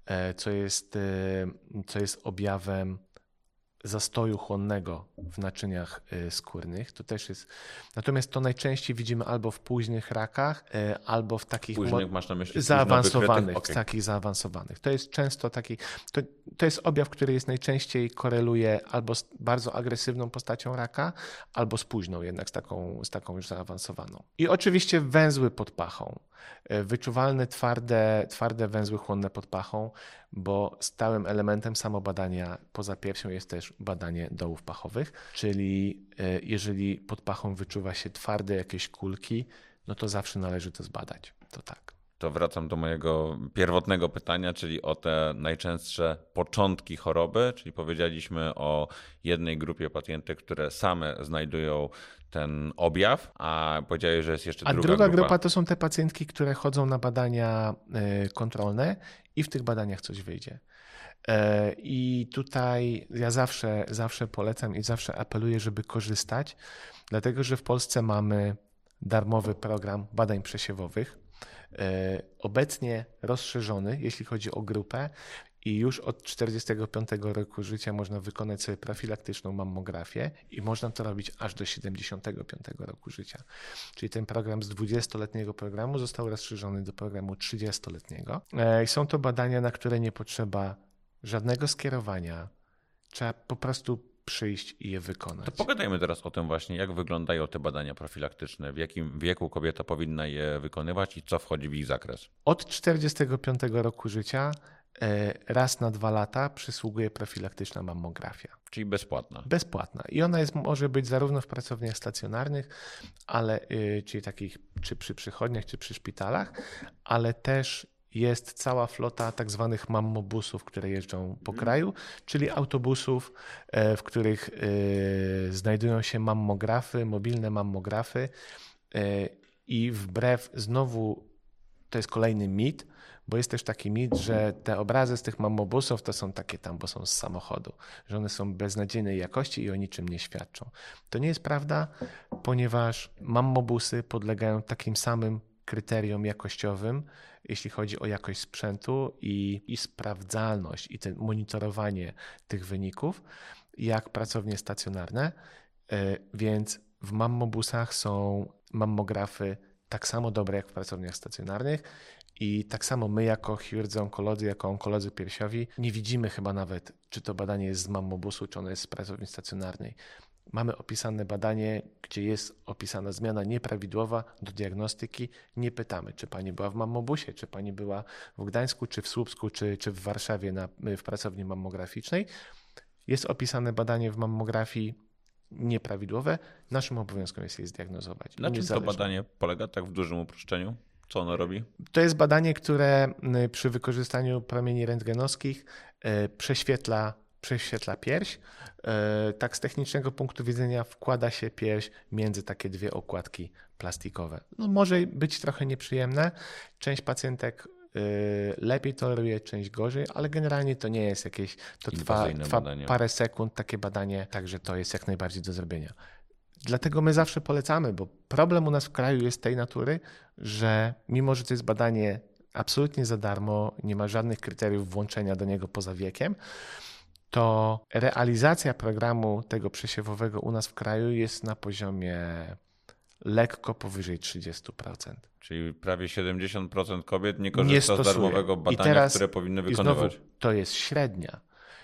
Speaker 1: co jest objawem zastoju chłonnego w naczyniach skórnych. To też jest. Natomiast to najczęściej widzimy albo w późnych rakach, albo w takich
Speaker 2: Późnych masz na myśli
Speaker 1: zaawansowanych.
Speaker 2: Okay.
Speaker 1: Takich zaawansowanych. To jest często taki. To jest objaw, który jest najczęściej koreluje albo z bardzo agresywną postacią raka, albo z późną, jednak z taką już zaawansowaną. I oczywiście węzły pod pachą. Wyczuwalne, twarde węzły chłonne pod pachą, bo stałym elementem samobadania poza piersią jest też badanie dołów pachowych, czyli jeżeli pod pachą wyczuwa się twarde jakieś kulki, no to zawsze należy to zbadać. To tak.
Speaker 2: To wracam do mojego pierwotnego pytania, czyli o te najczęstsze początki choroby, czyli powiedzieliśmy o jednej grupie pacjentek, które same znajdują ten objaw, a powiedziałeś, że jest jeszcze druga
Speaker 1: grupa to są te pacjentki, które chodzą na badania kontrolne i w tych badaniach coś wyjdzie. I tutaj ja zawsze polecam i zawsze apeluję, żeby korzystać, dlatego że w Polsce mamy darmowy program badań przesiewowych, obecnie rozszerzony, jeśli chodzi o grupę, i już od 45 roku życia można wykonać sobie profilaktyczną mammografię i można to robić aż do 75 roku życia. Czyli ten program z 20-letniego programu został rozszerzony do programu 30-letniego. Są to badania, na które nie potrzeba żadnego skierowania. Trzeba po prostu przyjść i je wykonać.
Speaker 2: To pogadajmy teraz o tym właśnie, jak wyglądają te badania profilaktyczne, w jakim wieku kobieta powinna je wykonywać i co wchodzi w ich zakres.
Speaker 1: Od 45 roku życia raz na 2 lata przysługuje profilaktyczna mammografia.
Speaker 2: Czyli bezpłatna.
Speaker 1: Bezpłatna. I ona może być zarówno w pracowniach stacjonarnych, czyli takich czy przy przychodniach, czy przy szpitalach, ale też jest cała flota tak zwanych mammobusów, które jeżdżą po kraju, czyli autobusów, w których znajdują się mammografy, mobilne mammografy i wbrew, znowu to jest kolejny mit, bo jest też taki mit, że te obrazy z tych mammobusów to są takie tam, bo są z samochodu, że one są beznadziejnej jakości i o niczym nie świadczą. To nie jest prawda, ponieważ mammobusy podlegają takim samym kryterium jakościowym, jeśli chodzi o jakość sprzętu i sprawdzalność i monitorowanie tych wyników, jak pracownie stacjonarne, więc w mammobusach są mammografy tak samo dobre jak w pracowniach stacjonarnych i tak samo my jako chirurdzy onkolodzy, jako onkolodzy piersiowi nie widzimy chyba nawet, czy to badanie jest z mammobusu, czy ono jest z pracowni stacjonarnej. Mamy opisane badanie, gdzie jest opisana zmiana nieprawidłowa do diagnostyki. Nie pytamy, czy pani była w mammobusie, czy pani była w Gdańsku, czy w Słupsku, czy w Warszawie w pracowni mammograficznej. Jest opisane badanie w mammografii nieprawidłowe. Naszym obowiązkiem jest je zdiagnozować.
Speaker 2: Na czym to badanie polega, tak w dużym uproszczeniu? Co ono robi?
Speaker 1: To jest badanie, które przy wykorzystaniu promieni rentgenowskich prześwietla pierś. Tak z technicznego punktu widzenia wkłada się pierś między takie dwie okładki plastikowe. No, może być trochę nieprzyjemne. Część pacjentek lepiej toleruje, część gorzej, ale generalnie to nie jest jakieś, to trwa parę sekund takie badanie, także to jest jak najbardziej do zrobienia. Dlatego my zawsze polecamy, bo problem u nas w kraju jest tej natury, że mimo, że to jest badanie absolutnie za darmo, nie ma żadnych kryteriów włączenia do niego poza wiekiem, to realizacja programu tego przesiewowego u nas w kraju jest na poziomie lekko powyżej 30%.
Speaker 2: Czyli prawie 70% kobiet nie korzysta z darmowego badania, które powinny wykonywać.
Speaker 1: I znowu, to jest średnia.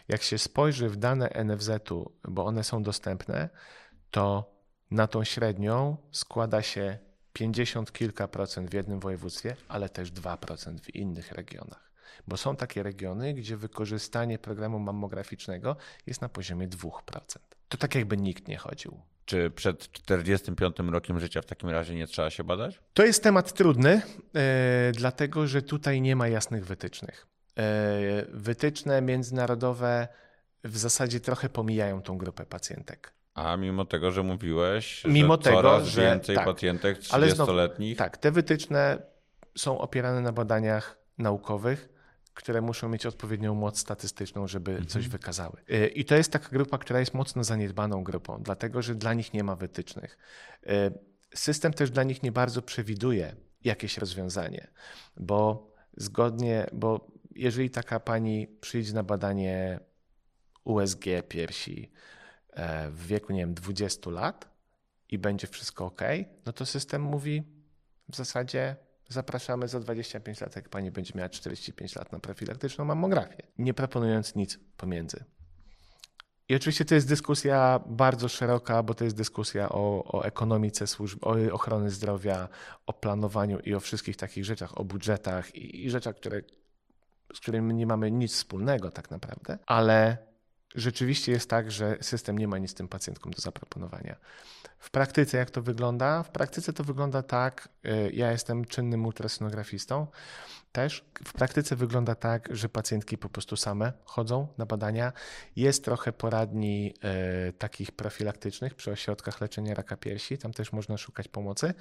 Speaker 1: Jak się spojrzy w dane NFZ-u, bo one są dostępne, to na tą średnią składa się 50 kilka procent w jednym województwie, ale też 2% w innych regionach. Bo są takie regiony, gdzie wykorzystanie programu mammograficznego jest na poziomie 2%. To tak jakby nikt nie chodził.
Speaker 2: Czy przed 45 rokiem życia w takim razie nie trzeba się badać?
Speaker 1: To jest temat trudny, dlatego że tutaj nie ma jasnych wytycznych. Wytyczne międzynarodowe w zasadzie trochę pomijają tą grupę pacjentek.
Speaker 2: A mimo tego, że mówiłeś,
Speaker 1: Mimo
Speaker 2: że
Speaker 1: tego,
Speaker 2: coraz
Speaker 1: że
Speaker 2: więcej
Speaker 1: tak,
Speaker 2: pacjentek
Speaker 1: ale znowu,
Speaker 2: 30-letnich.
Speaker 1: Tak, te wytyczne są opierane na badaniach naukowych, które muszą mieć odpowiednią moc statystyczną, żeby coś wykazały. I to jest taka grupa, która jest mocno zaniedbaną grupą, dlatego że dla nich nie ma wytycznych. System też dla nich nie bardzo przewiduje jakieś rozwiązanie, bo jeżeli taka pani przyjdzie na badanie USG piersi w wieku, nie wiem, 20 lat i będzie wszystko ok, no to system mówi w zasadzie zapraszamy za 25 lat, jak pani będzie miała 45 lat na profilaktyczną mammografię, nie proponując nic pomiędzy. I oczywiście to jest dyskusja bardzo szeroka, bo to jest dyskusja o ekonomice służb, o ochrony zdrowia, o planowaniu i o wszystkich takich rzeczach, o budżetach i rzeczach, z którymi nie mamy nic wspólnego tak naprawdę, ale rzeczywiście jest tak, że system nie ma nic tym pacjentkom do zaproponowania. W praktyce jak to wygląda? W praktyce to wygląda tak, ja jestem czynnym ultrasonografistą też. W praktyce wygląda tak, że pacjentki po prostu same chodzą na badania. Jest trochę poradni takich profilaktycznych przy ośrodkach leczenia raka piersi, tam też można szukać pomocy,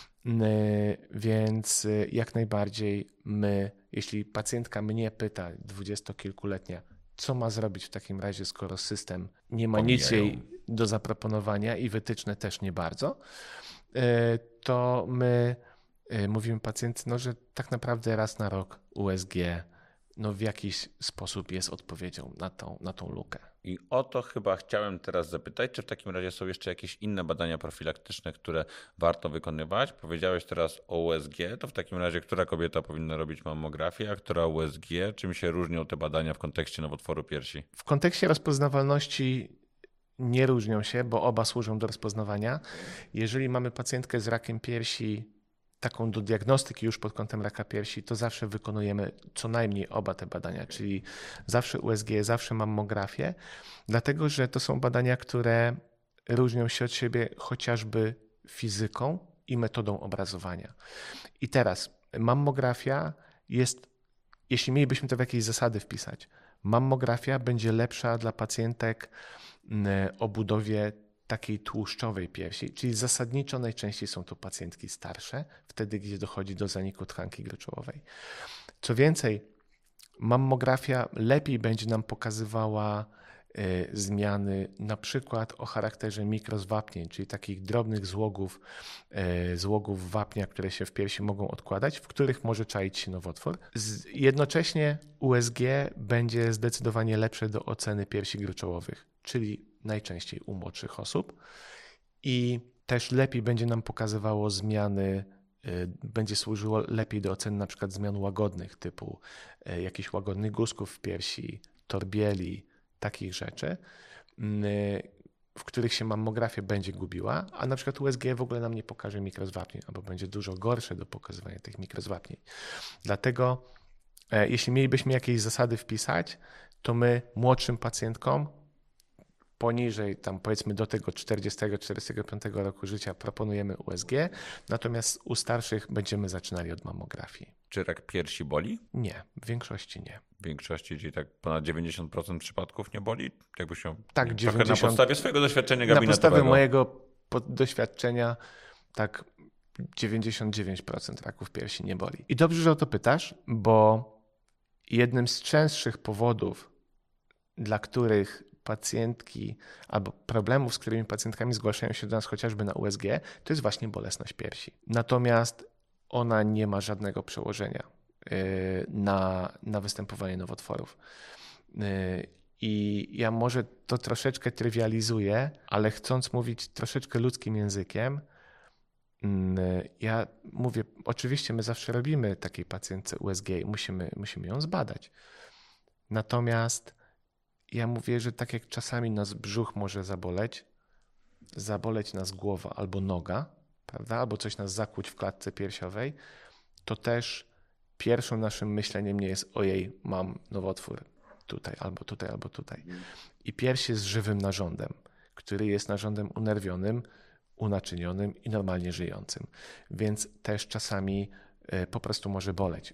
Speaker 1: więc jak najbardziej jeśli pacjentka mnie pyta, 20-kilkuletnia, co ma zrobić w takim razie, skoro system nie ma nic jej do zaproponowania i wytyczne też nie bardzo, to my mówimy pacjent, że tak naprawdę raz na rok USG w jakiś sposób jest odpowiedzią na tą lukę.
Speaker 2: I o to chyba chciałem teraz zapytać, czy w takim razie są jeszcze jakieś inne badania profilaktyczne, które warto wykonywać? Powiedziałeś teraz o USG, to w takim razie która kobieta powinna robić mammografię, a która USG? Czym się różnią te badania w kontekście nowotworu piersi?
Speaker 1: W kontekście rozpoznawalności nie różnią się, bo oba służą do rozpoznawania. Jeżeli mamy pacjentkę z rakiem piersi, taką do diagnostyki już pod kątem raka piersi, to zawsze wykonujemy co najmniej oba te badania, czyli zawsze USG, zawsze mammografię, dlatego że to są badania, które różnią się od siebie chociażby fizyką i metodą obrazowania. I teraz mammografia jest, jeśli mielibyśmy to w jakieś zasady wpisać, mammografia będzie lepsza dla pacjentek o budowie takiej tłuszczowej piersi, czyli zasadniczo najczęściej są to pacjentki starsze, wtedy gdzie dochodzi do zaniku tkanki gruczołowej. Co więcej, mammografia lepiej będzie nam pokazywała zmiany na przykład o charakterze mikrozwapnień, czyli takich drobnych złogów wapnia, które się w piersi mogą odkładać, w których może czaić się nowotwór. Jednocześnie USG będzie zdecydowanie lepsze do oceny piersi gruczołowych, czyli najczęściej u młodszych osób i też lepiej będzie nam pokazywało zmiany, będzie służyło lepiej do oceny na przykład zmian łagodnych typu jakichś łagodnych guzków w piersi, torbieli, takich rzeczy, w których się mammografia będzie gubiła, a na przykład USG w ogóle nam nie pokaże mikrozwapnień, albo będzie dużo gorsze do pokazywania tych mikrozwapnień. Dlatego jeśli mielibyśmy jakieś zasady wpisać, to my młodszym pacjentkom poniżej tam powiedzmy do tego 40-45 roku życia proponujemy USG, natomiast u starszych będziemy zaczynali od mammografii.
Speaker 2: Czy rak piersi boli?
Speaker 1: Nie, w większości nie.
Speaker 2: W większości, czyli tak ponad 90% przypadków nie boli? Jakbyś się
Speaker 1: Tak,
Speaker 2: trochę na podstawie swojego doświadczenia gabinetowego.
Speaker 1: Na podstawie mojego doświadczenia tak 99% raków piersi nie boli. I dobrze, że o to pytasz, bo jednym z częstszych powodów, dla których pacjentki albo problemów, z którymi pacjentkami zgłaszają się do nas chociażby na USG, to jest właśnie bolesność piersi. Natomiast ona nie ma żadnego przełożenia na występowanie nowotworów. I ja może to troszeczkę trywializuję, ale chcąc mówić troszeczkę ludzkim językiem, ja mówię, oczywiście my zawsze robimy takiej pacjentce USG i musimy ją zbadać. Natomiast Ja mówię, że tak jak czasami nas brzuch może zaboleć nas głowa albo noga, prawda? Albo coś nas zakłuć w klatce piersiowej, to też pierwszym naszym myśleniem nie jest ojej, mam nowotwór tutaj, albo tutaj, albo tutaj. I pierś jest żywym narządem, który jest narządem unerwionym, unaczynionym i normalnie żyjącym. Więc też czasami po prostu może boleć.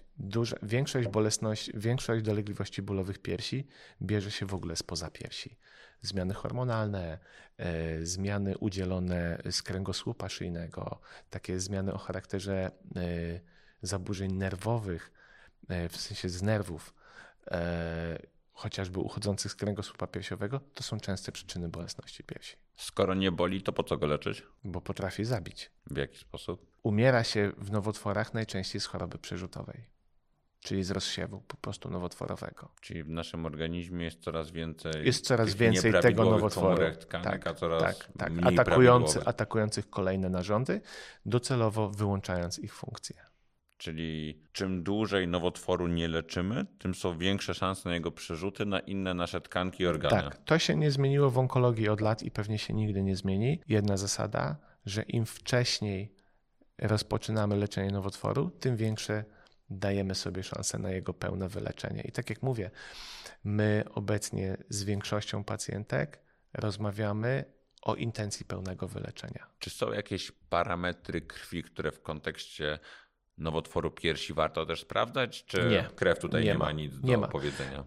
Speaker 1: Większość dolegliwości bólowych piersi bierze się w ogóle spoza piersi. Zmiany hormonalne, zmiany udzielone z kręgosłupa szyjnego, takie zmiany o charakterze zaburzeń nerwowych, w sensie z nerwów, chociażby uchodzących z kręgosłupa piersiowego, to są częste przyczyny bolesności piersi.
Speaker 2: Skoro nie boli, to po co go leczyć?
Speaker 1: Bo potrafi zabić.
Speaker 2: W jaki sposób?
Speaker 1: Umiera się w nowotworach najczęściej z choroby przerzutowej, czyli z rozsiewu po prostu nowotworowego.
Speaker 2: Czyli w naszym organizmie jest coraz więcej
Speaker 1: tego nowotworu.
Speaker 2: Komórek tkanek, a coraz mniej
Speaker 1: atakujących kolejne narządy, docelowo wyłączając ich funkcję.
Speaker 2: Czyli czym dłużej nowotworu nie leczymy, tym są większe szanse na jego przerzuty na inne nasze tkanki i organy.
Speaker 1: Tak, to się nie zmieniło w onkologii od lat i pewnie się nigdy nie zmieni. Jedna zasada, że im wcześniej rozpoczynamy leczenie nowotworu, tym większe dajemy sobie szansę na jego pełne wyleczenie. I tak jak mówię, my obecnie z większością pacjentek rozmawiamy o intencji pełnego wyleczenia.
Speaker 2: Czy są jakieś parametry krwi, które w kontekście nowotworu piersi warto też sprawdzać, czy
Speaker 1: nie,
Speaker 2: krew tutaj nie ma nic do powiedzenia?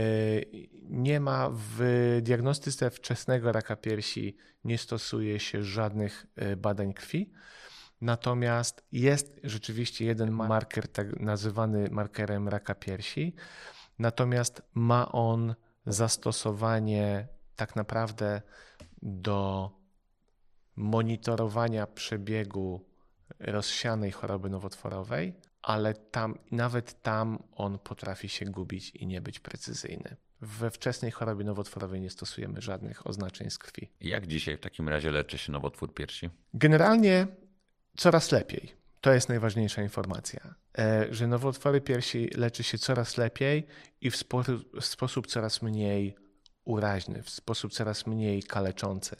Speaker 1: Nie ma. W diagnostyce wczesnego raka piersi nie stosuje się żadnych badań krwi, natomiast jest rzeczywiście jeden marker tak nazywany markerem raka piersi, natomiast ma on zastosowanie tak naprawdę do monitorowania przebiegu rozsianej choroby nowotworowej, ale nawet tam on potrafi się gubić i nie być precyzyjny. We wczesnej chorobie nowotworowej nie stosujemy żadnych oznaczeń z krwi.
Speaker 2: Jak dzisiaj w takim razie leczy się nowotwór piersi?
Speaker 1: Generalnie coraz lepiej. To jest najważniejsza informacja, że nowotwory piersi leczy się coraz lepiej i w sposób coraz mniej uraźny, w sposób coraz mniej kaleczący.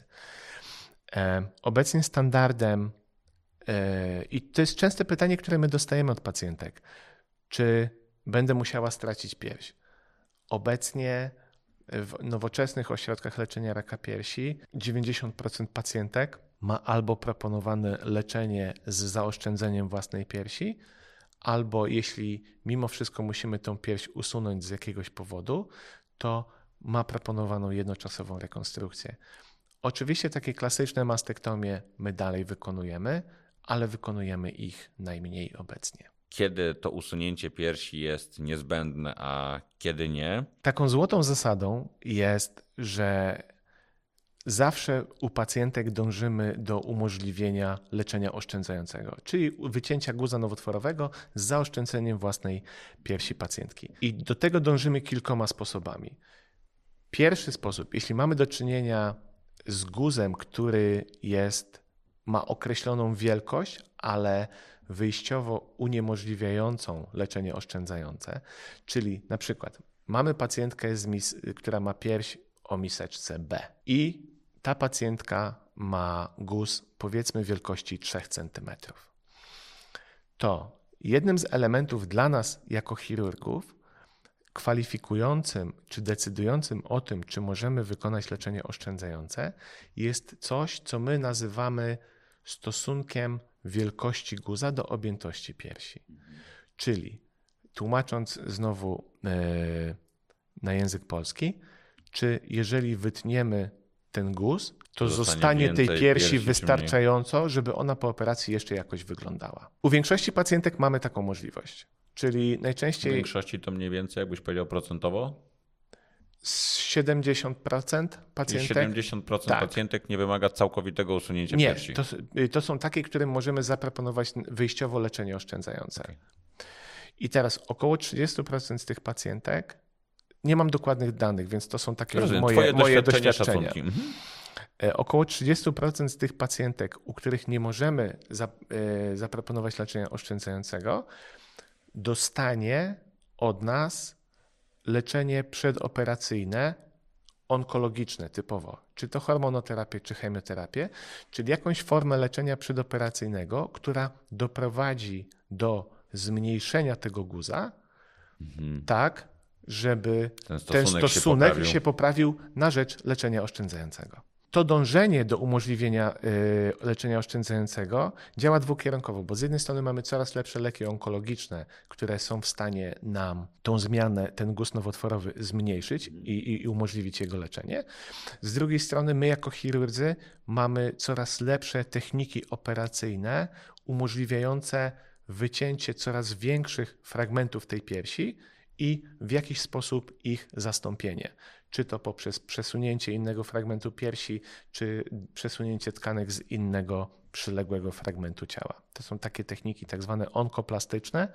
Speaker 1: Obecnie standardem, i to jest częste pytanie, które my dostajemy od pacjentek, czy będę musiała stracić pierś? Obecnie w nowoczesnych ośrodkach leczenia raka piersi 90% pacjentek ma albo proponowane leczenie z zaoszczędzeniem własnej piersi, albo jeśli mimo wszystko musimy tą pierś usunąć z jakiegoś powodu, to ma proponowaną jednoczasową rekonstrukcję. Oczywiście takie klasyczne mastektomie my dalej wykonujemy, ale wykonujemy ich najmniej obecnie.
Speaker 2: Kiedy to usunięcie piersi jest niezbędne, a kiedy nie?
Speaker 1: Taką złotą zasadą jest, że zawsze u pacjentek dążymy do umożliwienia leczenia oszczędzającego, czyli wycięcia guza nowotworowego z zaoszczędzeniem własnej piersi pacjentki. I do tego dążymy kilkoma sposobami. Pierwszy sposób, jeśli mamy do czynienia z guzem, który ma określoną wielkość, ale wyjściowo uniemożliwiającą leczenie oszczędzające, czyli na przykład mamy pacjentkę, która ma pierś o miseczce B i ta pacjentka ma guz powiedzmy wielkości 3 cm. To jednym z elementów dla nas jako chirurgów kwalifikującym czy decydującym o tym, czy możemy wykonać leczenie oszczędzające, jest coś, co my nazywamy stosunkiem wielkości guza do objętości piersi. Czyli tłumacząc znowu na język polski, czy jeżeli wytniemy ten guz, to zostanie tej piersi wystarczająco, żeby ona po operacji jeszcze jakoś wyglądała. U większości pacjentek mamy taką możliwość. Czyli najczęściej...
Speaker 2: W większości to mniej więcej, jakbyś powiedział procentowo?
Speaker 1: 70% pacjentek.
Speaker 2: 70% tak. Pacjentek nie wymaga całkowitego usunięcia piersi.
Speaker 1: Nie, to są takie, którym możemy zaproponować wyjściowo leczenie oszczędzające. Okay. I teraz około 30% z tych pacjentek, nie mam dokładnych danych, więc to są takie moje doświadczenia. Około 30% z tych pacjentek, u których nie możemy zaproponować leczenia oszczędzającego, dostanie od nas leczenie przedoperacyjne onkologiczne typowo, czy to hormonoterapię, czy chemioterapię, czyli jakąś formę leczenia przedoperacyjnego, która doprowadzi do zmniejszenia tego guza, tak, żeby ten stosunek się poprawił na rzecz leczenia oszczędzającego. To dążenie do umożliwienia leczenia oszczędzającego działa dwukierunkowo, bo z jednej strony mamy coraz lepsze leki onkologiczne, które są w stanie nam tą zmianę, ten guz nowotworowy zmniejszyć i umożliwić jego leczenie. Z drugiej strony my jako chirurdzy mamy coraz lepsze techniki operacyjne umożliwiające wycięcie coraz większych fragmentów tej piersi i w jakiś sposób ich zastąpienie. Czy to poprzez przesunięcie innego fragmentu piersi, czy przesunięcie tkanek z innego przyległego fragmentu ciała. To są takie techniki tak zwane onkoplastyczne,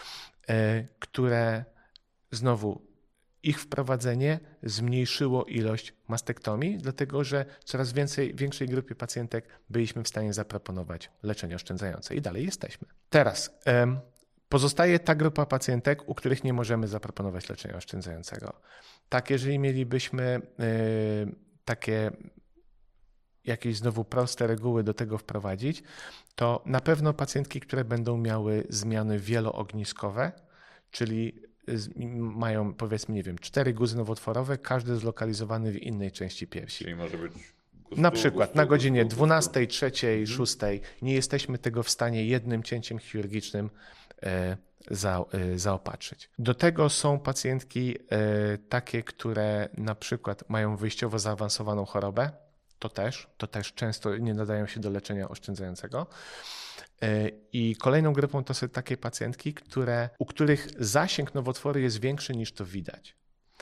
Speaker 1: które znowu ich wprowadzenie zmniejszyło ilość mastektomii, dlatego że coraz większej grupie pacjentek byliśmy w stanie zaproponować leczenie oszczędzające i dalej jesteśmy. Teraz pozostaje ta grupa pacjentek, u których nie możemy zaproponować leczenia oszczędzającego. Tak, jeżeli mielibyśmy takie jakieś znowu proste reguły do tego wprowadzić, to na pewno pacjentki, które będą miały zmiany wieloogniskowe, czyli mają powiedzmy, 4 guzy nowotworowe, każdy zlokalizowany w innej części piersi.
Speaker 2: Czyli może być
Speaker 1: na przykład na godzinie 12, 3, 6 nie jesteśmy tego w stanie jednym cięciem chirurgicznym zaopatrzyć. Do tego są pacjentki takie, które na przykład mają wyjściowo zaawansowaną chorobę, to też często nie nadają się do leczenia oszczędzającego. I kolejną grupą to są takie pacjentki, u których zasięg nowotworu jest większy niż to widać.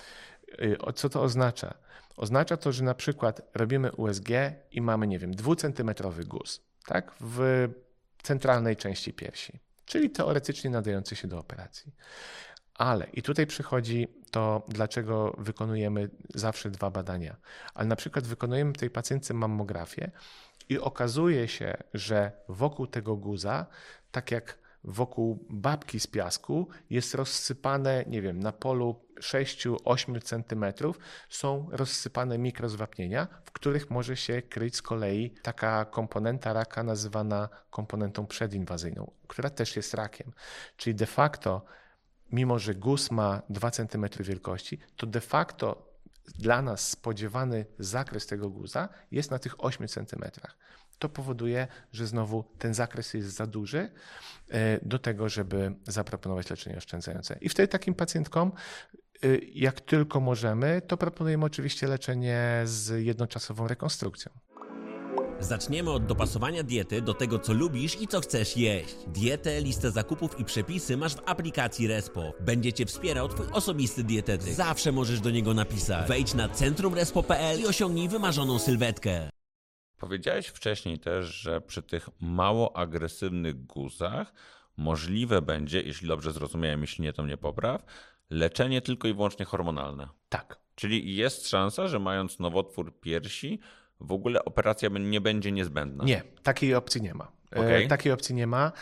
Speaker 1: Co to oznacza? Oznacza to, że na przykład robimy USG i mamy, 2-centymetrowy guz, tak, w centralnej części piersi, czyli teoretycznie nadający się do operacji. Ale i tutaj przychodzi to, dlaczego wykonujemy zawsze 2 badania. Ale na przykład wykonujemy tej pacjentce mammografię i okazuje się, że wokół tego guza, tak jak wokół babki z piasku, jest rozsypane, na polu 6-8 centymetrów są rozsypane mikrozwapnienia, w których może się kryć z kolei taka komponenta raka nazywana komponentą przedinwazyjną, która też jest rakiem. Czyli de facto, mimo że guz ma 2 cm wielkości, to de facto dla nas spodziewany zakres tego guza jest na tych 8 cm. To powoduje, że znowu ten zakres jest za duży do tego, żeby zaproponować leczenie oszczędzające. I wtedy takim pacjentkom, jak tylko możemy, to proponujemy oczywiście leczenie z jednoczasową rekonstrukcją.
Speaker 4: Zaczniemy od dopasowania diety do tego, co lubisz i co chcesz jeść. Dietę, listę zakupów i przepisy masz w aplikacji Respo. Będzie Cię wspierał Twój osobisty dietetyk. Zawsze możesz do niego napisać. Wejdź na centrumrespo.pl i osiągnij wymarzoną sylwetkę.
Speaker 2: Powiedziałeś wcześniej też, że przy tych mało agresywnych guzach możliwe będzie, jeśli dobrze zrozumiałem, jeśli nie, to mnie popraw, leczenie tylko i wyłącznie hormonalne.
Speaker 1: Tak.
Speaker 2: Czyli jest szansa, że mając nowotwór piersi, w ogóle operacja nie będzie niezbędna?
Speaker 1: Nie, takiej opcji nie ma.
Speaker 2: Okay.
Speaker 1: Takiej opcji nie ma,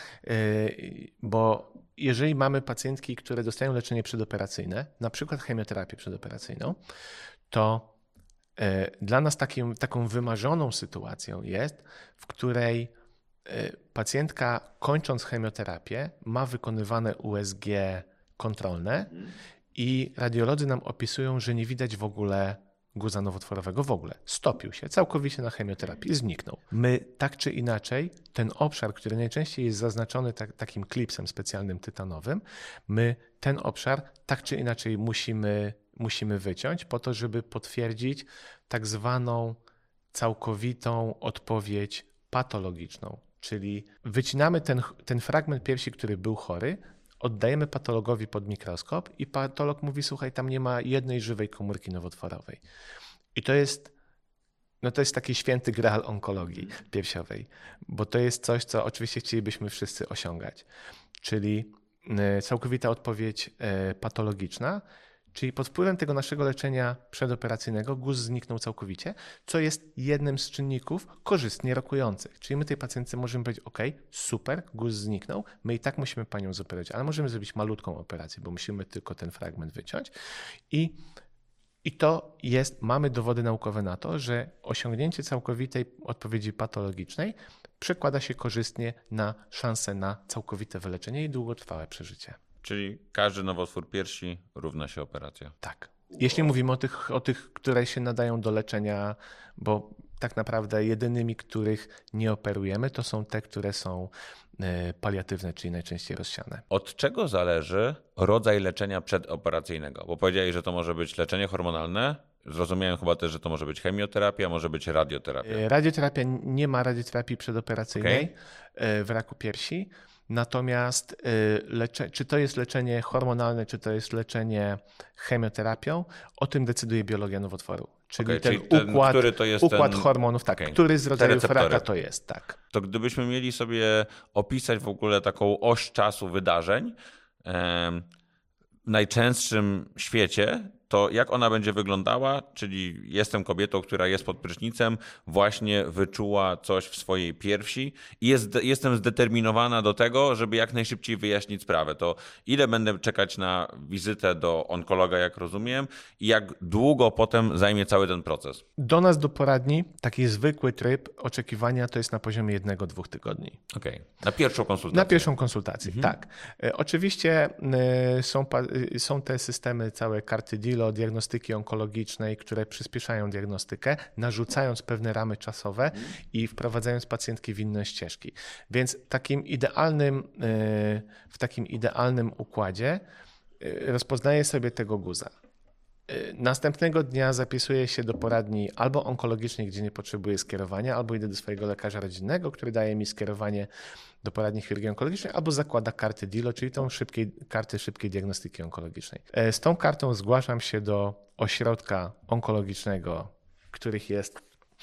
Speaker 1: bo jeżeli mamy pacjentki, które dostają leczenie przedoperacyjne, na przykład chemioterapię przedoperacyjną, to dla nas taką wymarzoną sytuacją jest, w której pacjentka kończąc chemioterapię ma wykonywane USG kontrolne i radiolodzy nam opisują, że nie widać w ogóle guza nowotworowego w ogóle. Stopił się całkowicie na chemioterapii, zniknął. My tak czy inaczej ten obszar, który najczęściej jest zaznaczony takim klipsem specjalnym tytanowym, my ten obszar tak czy inaczej musimy wyciąć po to, żeby potwierdzić tak zwaną całkowitą odpowiedź patologiczną. Czyli wycinamy ten fragment piersi, który był chory, oddajemy patologowi pod mikroskop i patolog mówi, słuchaj, tam nie ma jednej żywej komórki nowotworowej. I to jest taki święty graal onkologii piersiowej, bo to jest coś, co oczywiście chcielibyśmy wszyscy osiągać. Czyli całkowita odpowiedź patologiczna, czyli pod wpływem tego naszego leczenia przedoperacyjnego guz zniknął całkowicie, co jest jednym z czynników korzystnie rokujących. Czyli my tej pacjentce możemy powiedzieć, ok, super, guz zniknął, my i tak musimy panią zoperować, ale możemy zrobić malutką operację, bo musimy tylko ten fragment wyciąć i I mamy dowody naukowe na to, że osiągnięcie całkowitej odpowiedzi patologicznej przekłada się korzystnie na szansę na całkowite wyleczenie i długotrwałe przeżycie.
Speaker 2: Czyli każdy nowotwór piersi równa się operacja.
Speaker 1: Tak. Jeśli mówimy o tych, które się nadają do leczenia, bo tak naprawdę jedynymi, których nie operujemy, to są te, które są paliatywne, czyli najczęściej rozsiane.
Speaker 2: Od czego zależy rodzaj leczenia przedoperacyjnego? Bo powiedziałeś, że to może być leczenie hormonalne. Zrozumiałem chyba też, że to może być chemioterapia, może być radioterapia.
Speaker 1: Nie ma radioterapii przedoperacyjnej w raku piersi. Natomiast czy to jest leczenie hormonalne, czy to jest leczenie chemioterapią, o tym decyduje biologia nowotworu. Czyli ten układ hormonów, który z rodzajów raka to jest. Tak.
Speaker 2: To gdybyśmy mieli sobie opisać w ogóle taką oś czasu wydarzeń w najczęstszym świecie, to jak ona będzie wyglądała, czyli jestem kobietą, która jest pod prysznicem, właśnie wyczuła coś w swojej piersi i jestem zdeterminowana do tego, żeby jak najszybciej wyjaśnić sprawę. To ile będę czekać na wizytę do onkologa, jak rozumiem, i jak długo potem zajmie cały ten proces?
Speaker 1: Do nas do poradni taki zwykły tryb oczekiwania to jest na poziomie 1-2 tygodni.
Speaker 2: Okej. Na pierwszą konsultację?
Speaker 1: Na pierwszą konsultację, tak. Oczywiście są te systemy, całe karty DILO, diagnostyki onkologicznej, które przyspieszają diagnostykę, narzucając pewne ramy czasowe i wprowadzając pacjentki w inne ścieżki. Więc w takim idealnym układzie rozpoznaję sobie tego guza. Następnego dnia zapisuję się do poradni albo onkologicznej, gdzie nie potrzebuję skierowania, albo idę do swojego lekarza rodzinnego, który daje mi skierowanie do poradni chirurgii onkologicznej, albo zakłada kartę DILO, czyli tą kartę szybkiej diagnostyki onkologicznej. Z tą kartą zgłaszam się do ośrodka onkologicznego, których jest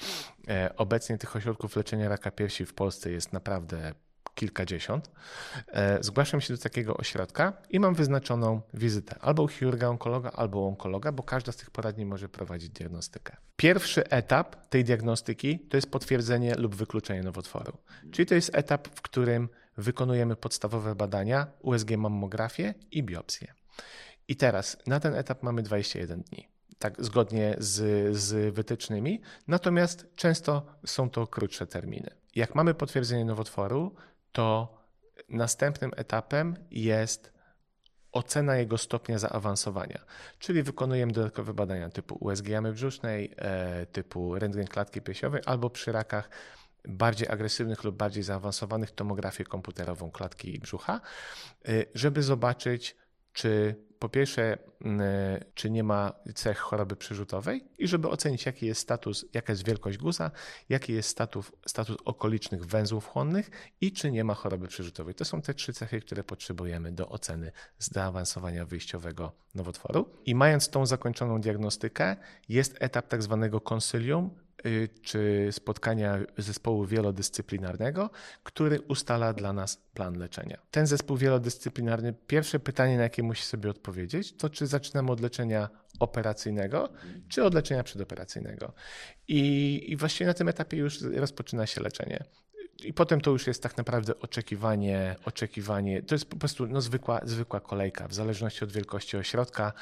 Speaker 1: obecnie tych ośrodków leczenia raka piersi w Polsce jest naprawdę kilkadziesiąt. Zgłaszam się do takiego ośrodka i mam wyznaczoną wizytę albo u chirurga onkologa, albo u onkologa, bo każda z tych poradni może prowadzić diagnostykę. Pierwszy etap tej diagnostyki to jest potwierdzenie lub wykluczenie nowotworu. Czyli to jest etap, w którym wykonujemy podstawowe badania, USG, mammografię i biopsję. I teraz na ten etap mamy 21 dni. Tak zgodnie z wytycznymi, natomiast często są to krótsze terminy. Jak mamy potwierdzenie nowotworu, to następnym etapem jest ocena jego stopnia zaawansowania, czyli wykonujemy dodatkowe badania typu USG jamy brzusznej, typu rentgen klatki piersiowej albo przy rakach bardziej agresywnych lub bardziej zaawansowanych tomografię komputerową klatki brzucha, żeby zobaczyć, czy po pierwsze, czy nie ma cech choroby przerzutowej i żeby ocenić, jaki jest status, jaka jest wielkość guza, jaki jest status okolicznych węzłów chłonnych i czy nie ma choroby przerzutowej. To są te 3 cechy, które potrzebujemy do oceny zaawansowania wyjściowego nowotworu. I mając tą zakończoną diagnostykę, jest etap tak zwanego konsylium, czy spotkania zespołu wielodyscyplinarnego, który ustala dla nas plan leczenia. Ten zespół wielodyscyplinarny, pierwsze pytanie, na jakie musi sobie odpowiedzieć, to czy zaczynamy od leczenia operacyjnego, czy od leczenia przedoperacyjnego. I właściwie na tym etapie już rozpoczyna się leczenie. I potem to już jest tak naprawdę oczekiwanie. To jest po prostu zwykła kolejka. W zależności od wielkości ośrodka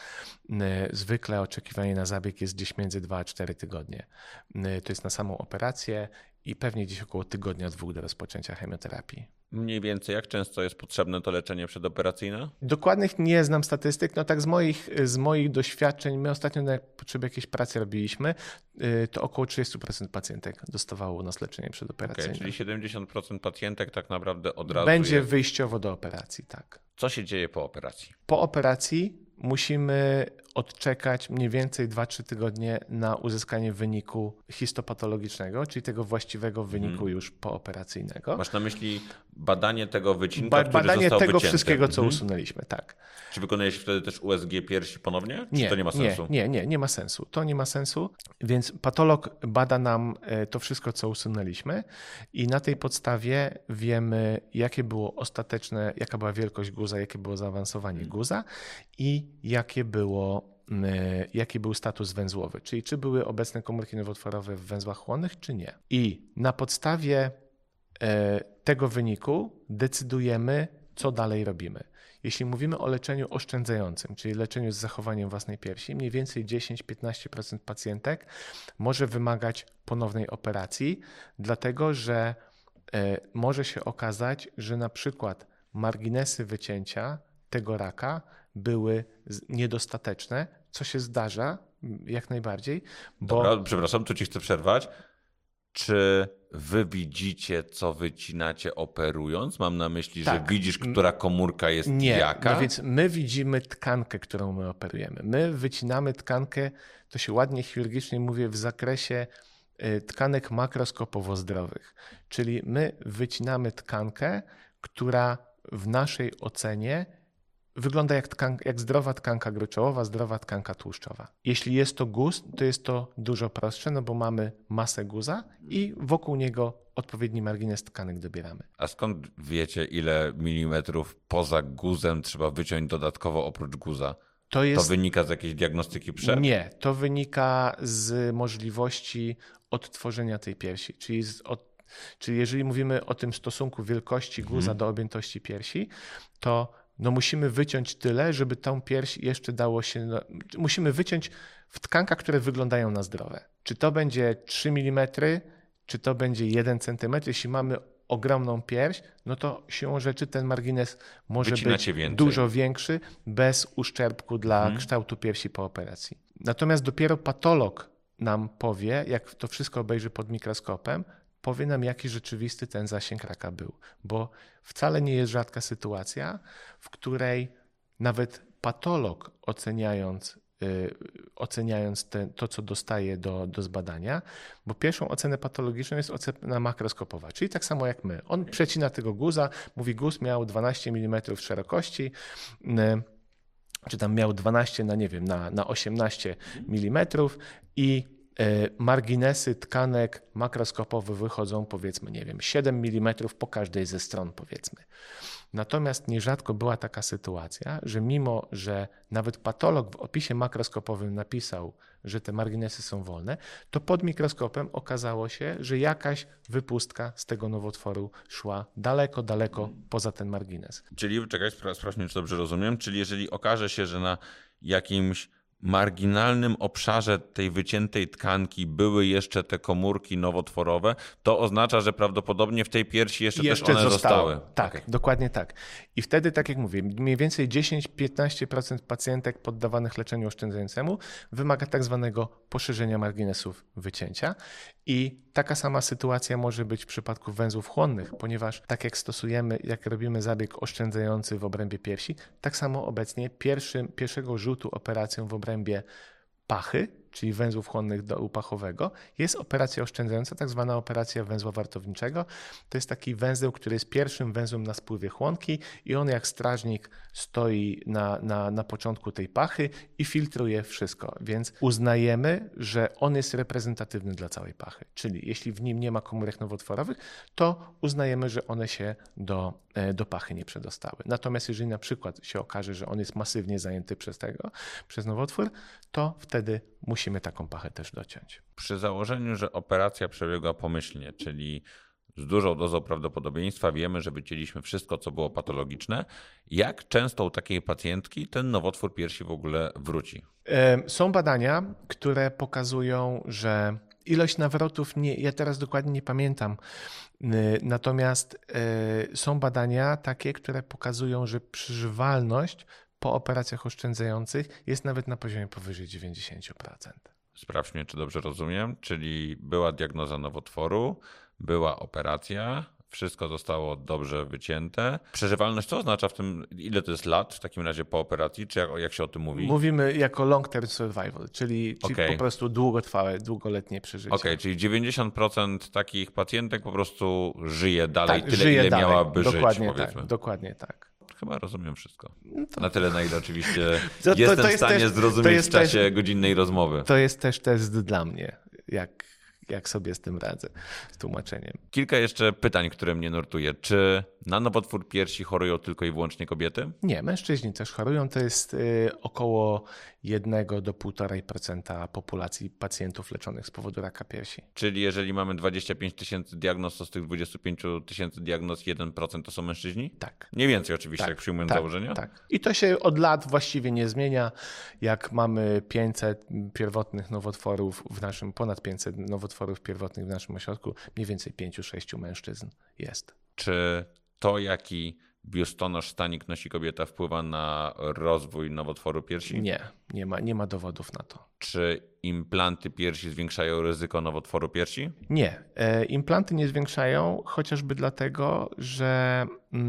Speaker 1: zwykle oczekiwanie na zabieg jest gdzieś między 2 a 4 tygodnie. To jest na samą operację i pewnie gdzieś około tygodnia, 2 do rozpoczęcia chemioterapii.
Speaker 2: Mniej więcej jak często jest potrzebne to leczenie przedoperacyjne?
Speaker 1: Dokładnych nie znam statystyk. No tak z moich doświadczeń, my ostatnio na potrzeby jakiejś pracy robiliśmy, to około 30% pacjentek dostawało u nas leczenie przedoperacyjne.
Speaker 2: Czyli 70% pacjentek tak naprawdę od razu
Speaker 1: będzie wyjściowo do operacji, tak.
Speaker 2: Co się dzieje po operacji?
Speaker 1: Po operacji musimy odczekać mniej więcej 2-3 tygodnie na uzyskanie wyniku histopatologicznego, czyli tego właściwego wyniku już pooperacyjnego.
Speaker 2: Masz na myśli badanie tego wycinka, który
Speaker 1: badanie
Speaker 2: został
Speaker 1: tego
Speaker 2: wycięty.
Speaker 1: wszystkiego, co usunęliśmy, tak.
Speaker 2: Czy wykonuje się wtedy też USG piersi ponownie? Czy to nie ma sensu?
Speaker 1: Nie ma sensu. To nie ma sensu, więc patolog bada nam to wszystko, co usunęliśmy i na tej podstawie wiemy, jaka była wielkość guza, jakie było zaawansowanie guza i jaki był status węzłowy, czyli czy były obecne komórki nowotworowe w węzłach chłonnych, czy nie. I na podstawie tego wyniku decydujemy, co dalej robimy. jeśli mówimy o leczeniu oszczędzającym, czyli leczeniu z zachowaniem własnej piersi, mniej więcej 10-15% pacjentek może wymagać ponownej operacji, dlatego że może się okazać, że na przykład marginesy wycięcia tego raka były niedostateczne, co się zdarza jak najbardziej.
Speaker 2: Dobra, przepraszam, tu ci chcę przerwać. Czy wy widzicie, co wycinacie operując? Mam na myśli, że widzisz, która komórka jest jaka?
Speaker 1: No więc my widzimy tkankę, którą my operujemy. My wycinamy tkankę, to się ładnie chirurgicznie mówi, w zakresie tkanek makroskopowo-zdrowych. Czyli my wycinamy tkankę, która w naszej ocenie wygląda jak zdrowa tkanka gruczołowa, zdrowa tkanka tłuszczowa. Jeśli jest to guz, to jest to dużo prostsze, no bo mamy masę guza i wokół niego odpowiedni margines tkanek dobieramy.
Speaker 2: A skąd wiecie, ile milimetrów poza guzem trzeba wyciąć dodatkowo oprócz guza? To wynika z jakiejś diagnostyki przed?
Speaker 1: Nie, to wynika z możliwości odtworzenia tej piersi, czyli jeżeli mówimy o tym stosunku wielkości guza do objętości piersi, to musimy wyciąć tyle, żeby tą pierś jeszcze dało się... musimy wyciąć w tkankach, które wyglądają na zdrowe. Czy to będzie 3 mm, czy to będzie 1 cm. Jeśli mamy ogromną pierś, no to siłą rzeczy ten margines może być dużo większy, bez uszczerbku dla kształtu piersi po operacji. Natomiast dopiero patolog nam powie, jak to wszystko obejrzy pod mikroskopem, powie nam, jaki rzeczywisty ten zasięg raka był. Bo wcale nie jest rzadka sytuacja, w której nawet patolog oceniając to, co dostaje do zbadania, bo pierwszą ocenę patologiczną jest ocena makroskopowa, czyli tak samo jak my. On przecina tego guza, mówi, guz miał 12 mm szerokości, czy tam miał 12 na 18 mm i marginesy tkanek makroskopowych wychodzą, powiedzmy, 7 mm po każdej ze stron, powiedzmy. Natomiast nierzadko była taka sytuacja, że mimo, że nawet patolog w opisie makroskopowym napisał, że te marginesy są wolne, to pod mikroskopem okazało się, że jakaś wypustka z tego nowotworu szła daleko, daleko poza ten margines.
Speaker 2: Czyli, czekaj, sprawdź mnie, czy dobrze rozumiem, czyli jeżeli okaże się, że na jakimś marginalnym obszarze tej wyciętej tkanki były jeszcze te komórki nowotworowe, to oznacza, że prawdopodobnie w tej piersi jeszcze też one zostały.
Speaker 1: Tak, okay. Dokładnie tak. I wtedy, tak jak mówię, mniej więcej 10-15% pacjentek poddawanych leczeniu oszczędzającemu wymaga tak zwanego poszerzenia marginesów wycięcia. I taka sama sytuacja może być w przypadku węzłów chłonnych, ponieważ tak jak robimy zabieg oszczędzający w obrębie piersi, tak samo obecnie pierwszego rzutu operacją w obrębie pachy, czyli węzłów chłonnych dołu pachowego, jest operacja oszczędzająca, tak zwana operacja węzła wartowniczego. To jest taki węzeł, który jest pierwszym węzłem na spływie chłonki i on jak strażnik stoi na początku tej pachy i filtruje wszystko, więc uznajemy, że on jest reprezentatywny dla całej pachy, czyli jeśli w nim nie ma komórek nowotworowych, to uznajemy, że one się do pachy nie przedostały. Natomiast jeżeli na przykład się okaże, że on jest masywnie zajęty przez nowotwór, to wtedy musimy taką pachę też dociąć.
Speaker 2: Przy założeniu, że operacja przebiegła pomyślnie, czyli z dużą dozą prawdopodobieństwa wiemy, że wycięliśmy wszystko, co było patologiczne, jak często u takiej pacjentki ten nowotwór piersi w ogóle wróci?
Speaker 1: Są badania, które pokazują, że ilość nawrotów, ja teraz dokładnie nie pamiętam, natomiast są badania takie, które pokazują, że przeżywalność po operacjach oszczędzających jest nawet na poziomie powyżej 90%.
Speaker 2: Sprawdź mnie, czy dobrze rozumiem, czyli była diagnoza nowotworu, była operacja, wszystko zostało dobrze wycięte. Przeżywalność co oznacza w tym, ile to jest lat w takim razie po operacji, czy jak się o tym mówi?
Speaker 1: Mówimy jako long term survival, czyli po prostu długotrwałe, długoletnie przeżycie.
Speaker 2: Okej, czyli 90% takich pacjentek po prostu żyje dalej, tyle ile miałaby żyć, powiedzmy.
Speaker 1: Dokładnie tak.
Speaker 2: Chyba rozumiem wszystko. Na tyle, na ile oczywiście jestem w stanie zrozumieć w czasie godzinnej rozmowy.
Speaker 1: To jest też test dla mnie, jak sobie z tym radzę, z tłumaczeniem.
Speaker 2: Kilka jeszcze pytań, które mnie nurtuje. Czy Na nowotwór piersi chorują tylko i wyłącznie kobiety?
Speaker 1: Nie, mężczyźni też chorują. To jest około 1 do 1,5% populacji pacjentów leczonych z powodu raka piersi.
Speaker 2: Czyli jeżeli mamy 25 tysięcy diagnoz, to z tych 25 tysięcy diagnoz 1% to są mężczyźni?
Speaker 1: Tak.
Speaker 2: Mniej więcej oczywiście, jak przyjmując założenia?
Speaker 1: Tak. I to się od lat właściwie nie zmienia. Jak mamy 500 pierwotnych nowotworów ponad 500 nowotworów pierwotnych w naszym ośrodku, mniej więcej 5-6 mężczyzn jest.
Speaker 2: Czy to, jaki biustonosz stanik nosi kobieta, wpływa na rozwój nowotworu piersi?
Speaker 1: Nie ma dowodów na to.
Speaker 2: Czy implanty piersi zwiększają ryzyko nowotworu piersi?
Speaker 1: Nie. Implanty nie zwiększają, chociażby dlatego, że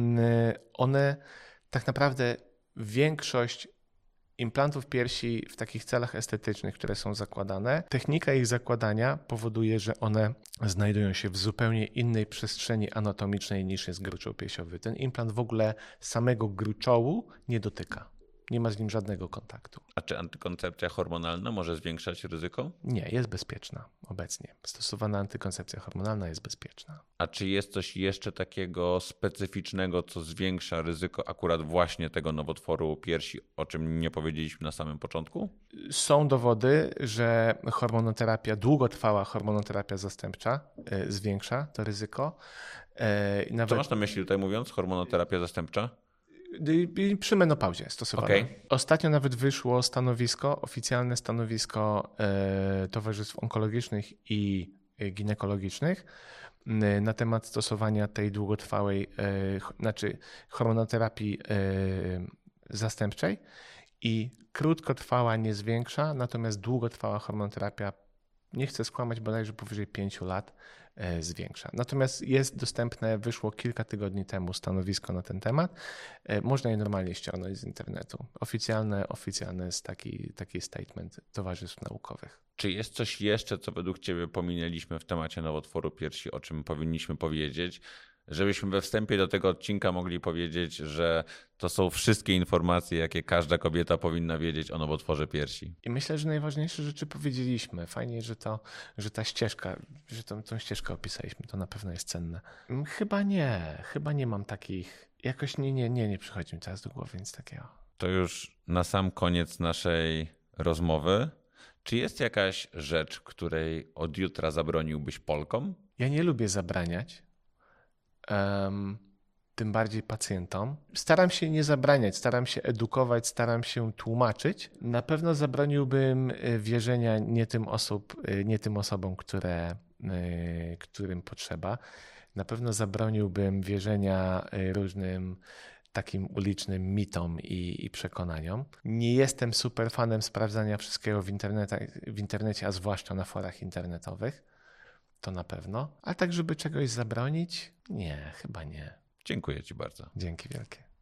Speaker 1: one tak naprawdę większość implantów piersi w takich celach estetycznych, które są zakładane, technika ich zakładania powoduje, że one znajdują się w zupełnie innej przestrzeni anatomicznej niż jest gruczoł piersiowy. Ten implant w ogóle samego gruczołu nie dotyka. Nie ma z nim żadnego kontaktu.
Speaker 2: A czy antykoncepcja hormonalna może zwiększać ryzyko?
Speaker 1: Nie, jest bezpieczna obecnie. Stosowana antykoncepcja hormonalna jest bezpieczna.
Speaker 2: A czy jest coś jeszcze takiego specyficznego, co zwiększa ryzyko akurat właśnie tego nowotworu piersi, o czym nie powiedzieliśmy na samym początku?
Speaker 1: Są dowody, że długotrwała hormonoterapia zastępcza zwiększa to ryzyko.
Speaker 2: Co masz na myśli tutaj mówiąc, hormonoterapia zastępcza?
Speaker 1: Przy menopauzie stosowane.
Speaker 2: Okay.
Speaker 1: Ostatnio nawet wyszło oficjalne stanowisko towarzystw onkologicznych i ginekologicznych na temat stosowania tej długotrwałej, hormonoterapii zastępczej i krótkotrwała nie zwiększa, natomiast długotrwała hormonoterapia, nie chcę skłamać, bodajże powyżej 5 lat zwiększa. Natomiast wyszło kilka tygodni temu stanowisko na ten temat. Można je normalnie ściągnąć z internetu. Oficjalny jest taki statement towarzystw naukowych.
Speaker 2: Czy jest coś jeszcze, co według Ciebie pominęliśmy w temacie nowotworu piersi, o czym powinniśmy powiedzieć? Żebyśmy we wstępie do tego odcinka mogli powiedzieć, że to są wszystkie informacje, jakie każda kobieta powinna wiedzieć o nowotworze piersi.
Speaker 1: I myślę, że najważniejsze rzeczy powiedzieliśmy. Fajnie, że ta ścieżka, że tą ścieżkę opisaliśmy. To na pewno jest cenne. Chyba nie mam takich, jakoś nie przychodzi mi teraz do głowy nic takiego.
Speaker 2: To już na sam koniec naszej rozmowy. Czy jest jakaś rzecz, której od jutra zabroniłbyś Polkom?
Speaker 1: Ja nie lubię zabraniać. Tym bardziej pacjentom. Staram się nie zabraniać, staram się edukować, staram się tłumaczyć. Na pewno zabroniłbym wierzenia nie tym osobom, którym potrzeba. Na pewno zabroniłbym wierzenia różnym takim ulicznym mitom i przekonaniom. Nie jestem super fanem sprawdzania wszystkiego w internecie, a zwłaszcza na forach internetowych. To na pewno. A tak, żeby czegoś zabronić? Nie, chyba nie.
Speaker 2: Dziękuję Ci bardzo.
Speaker 1: Dzięki wielkie.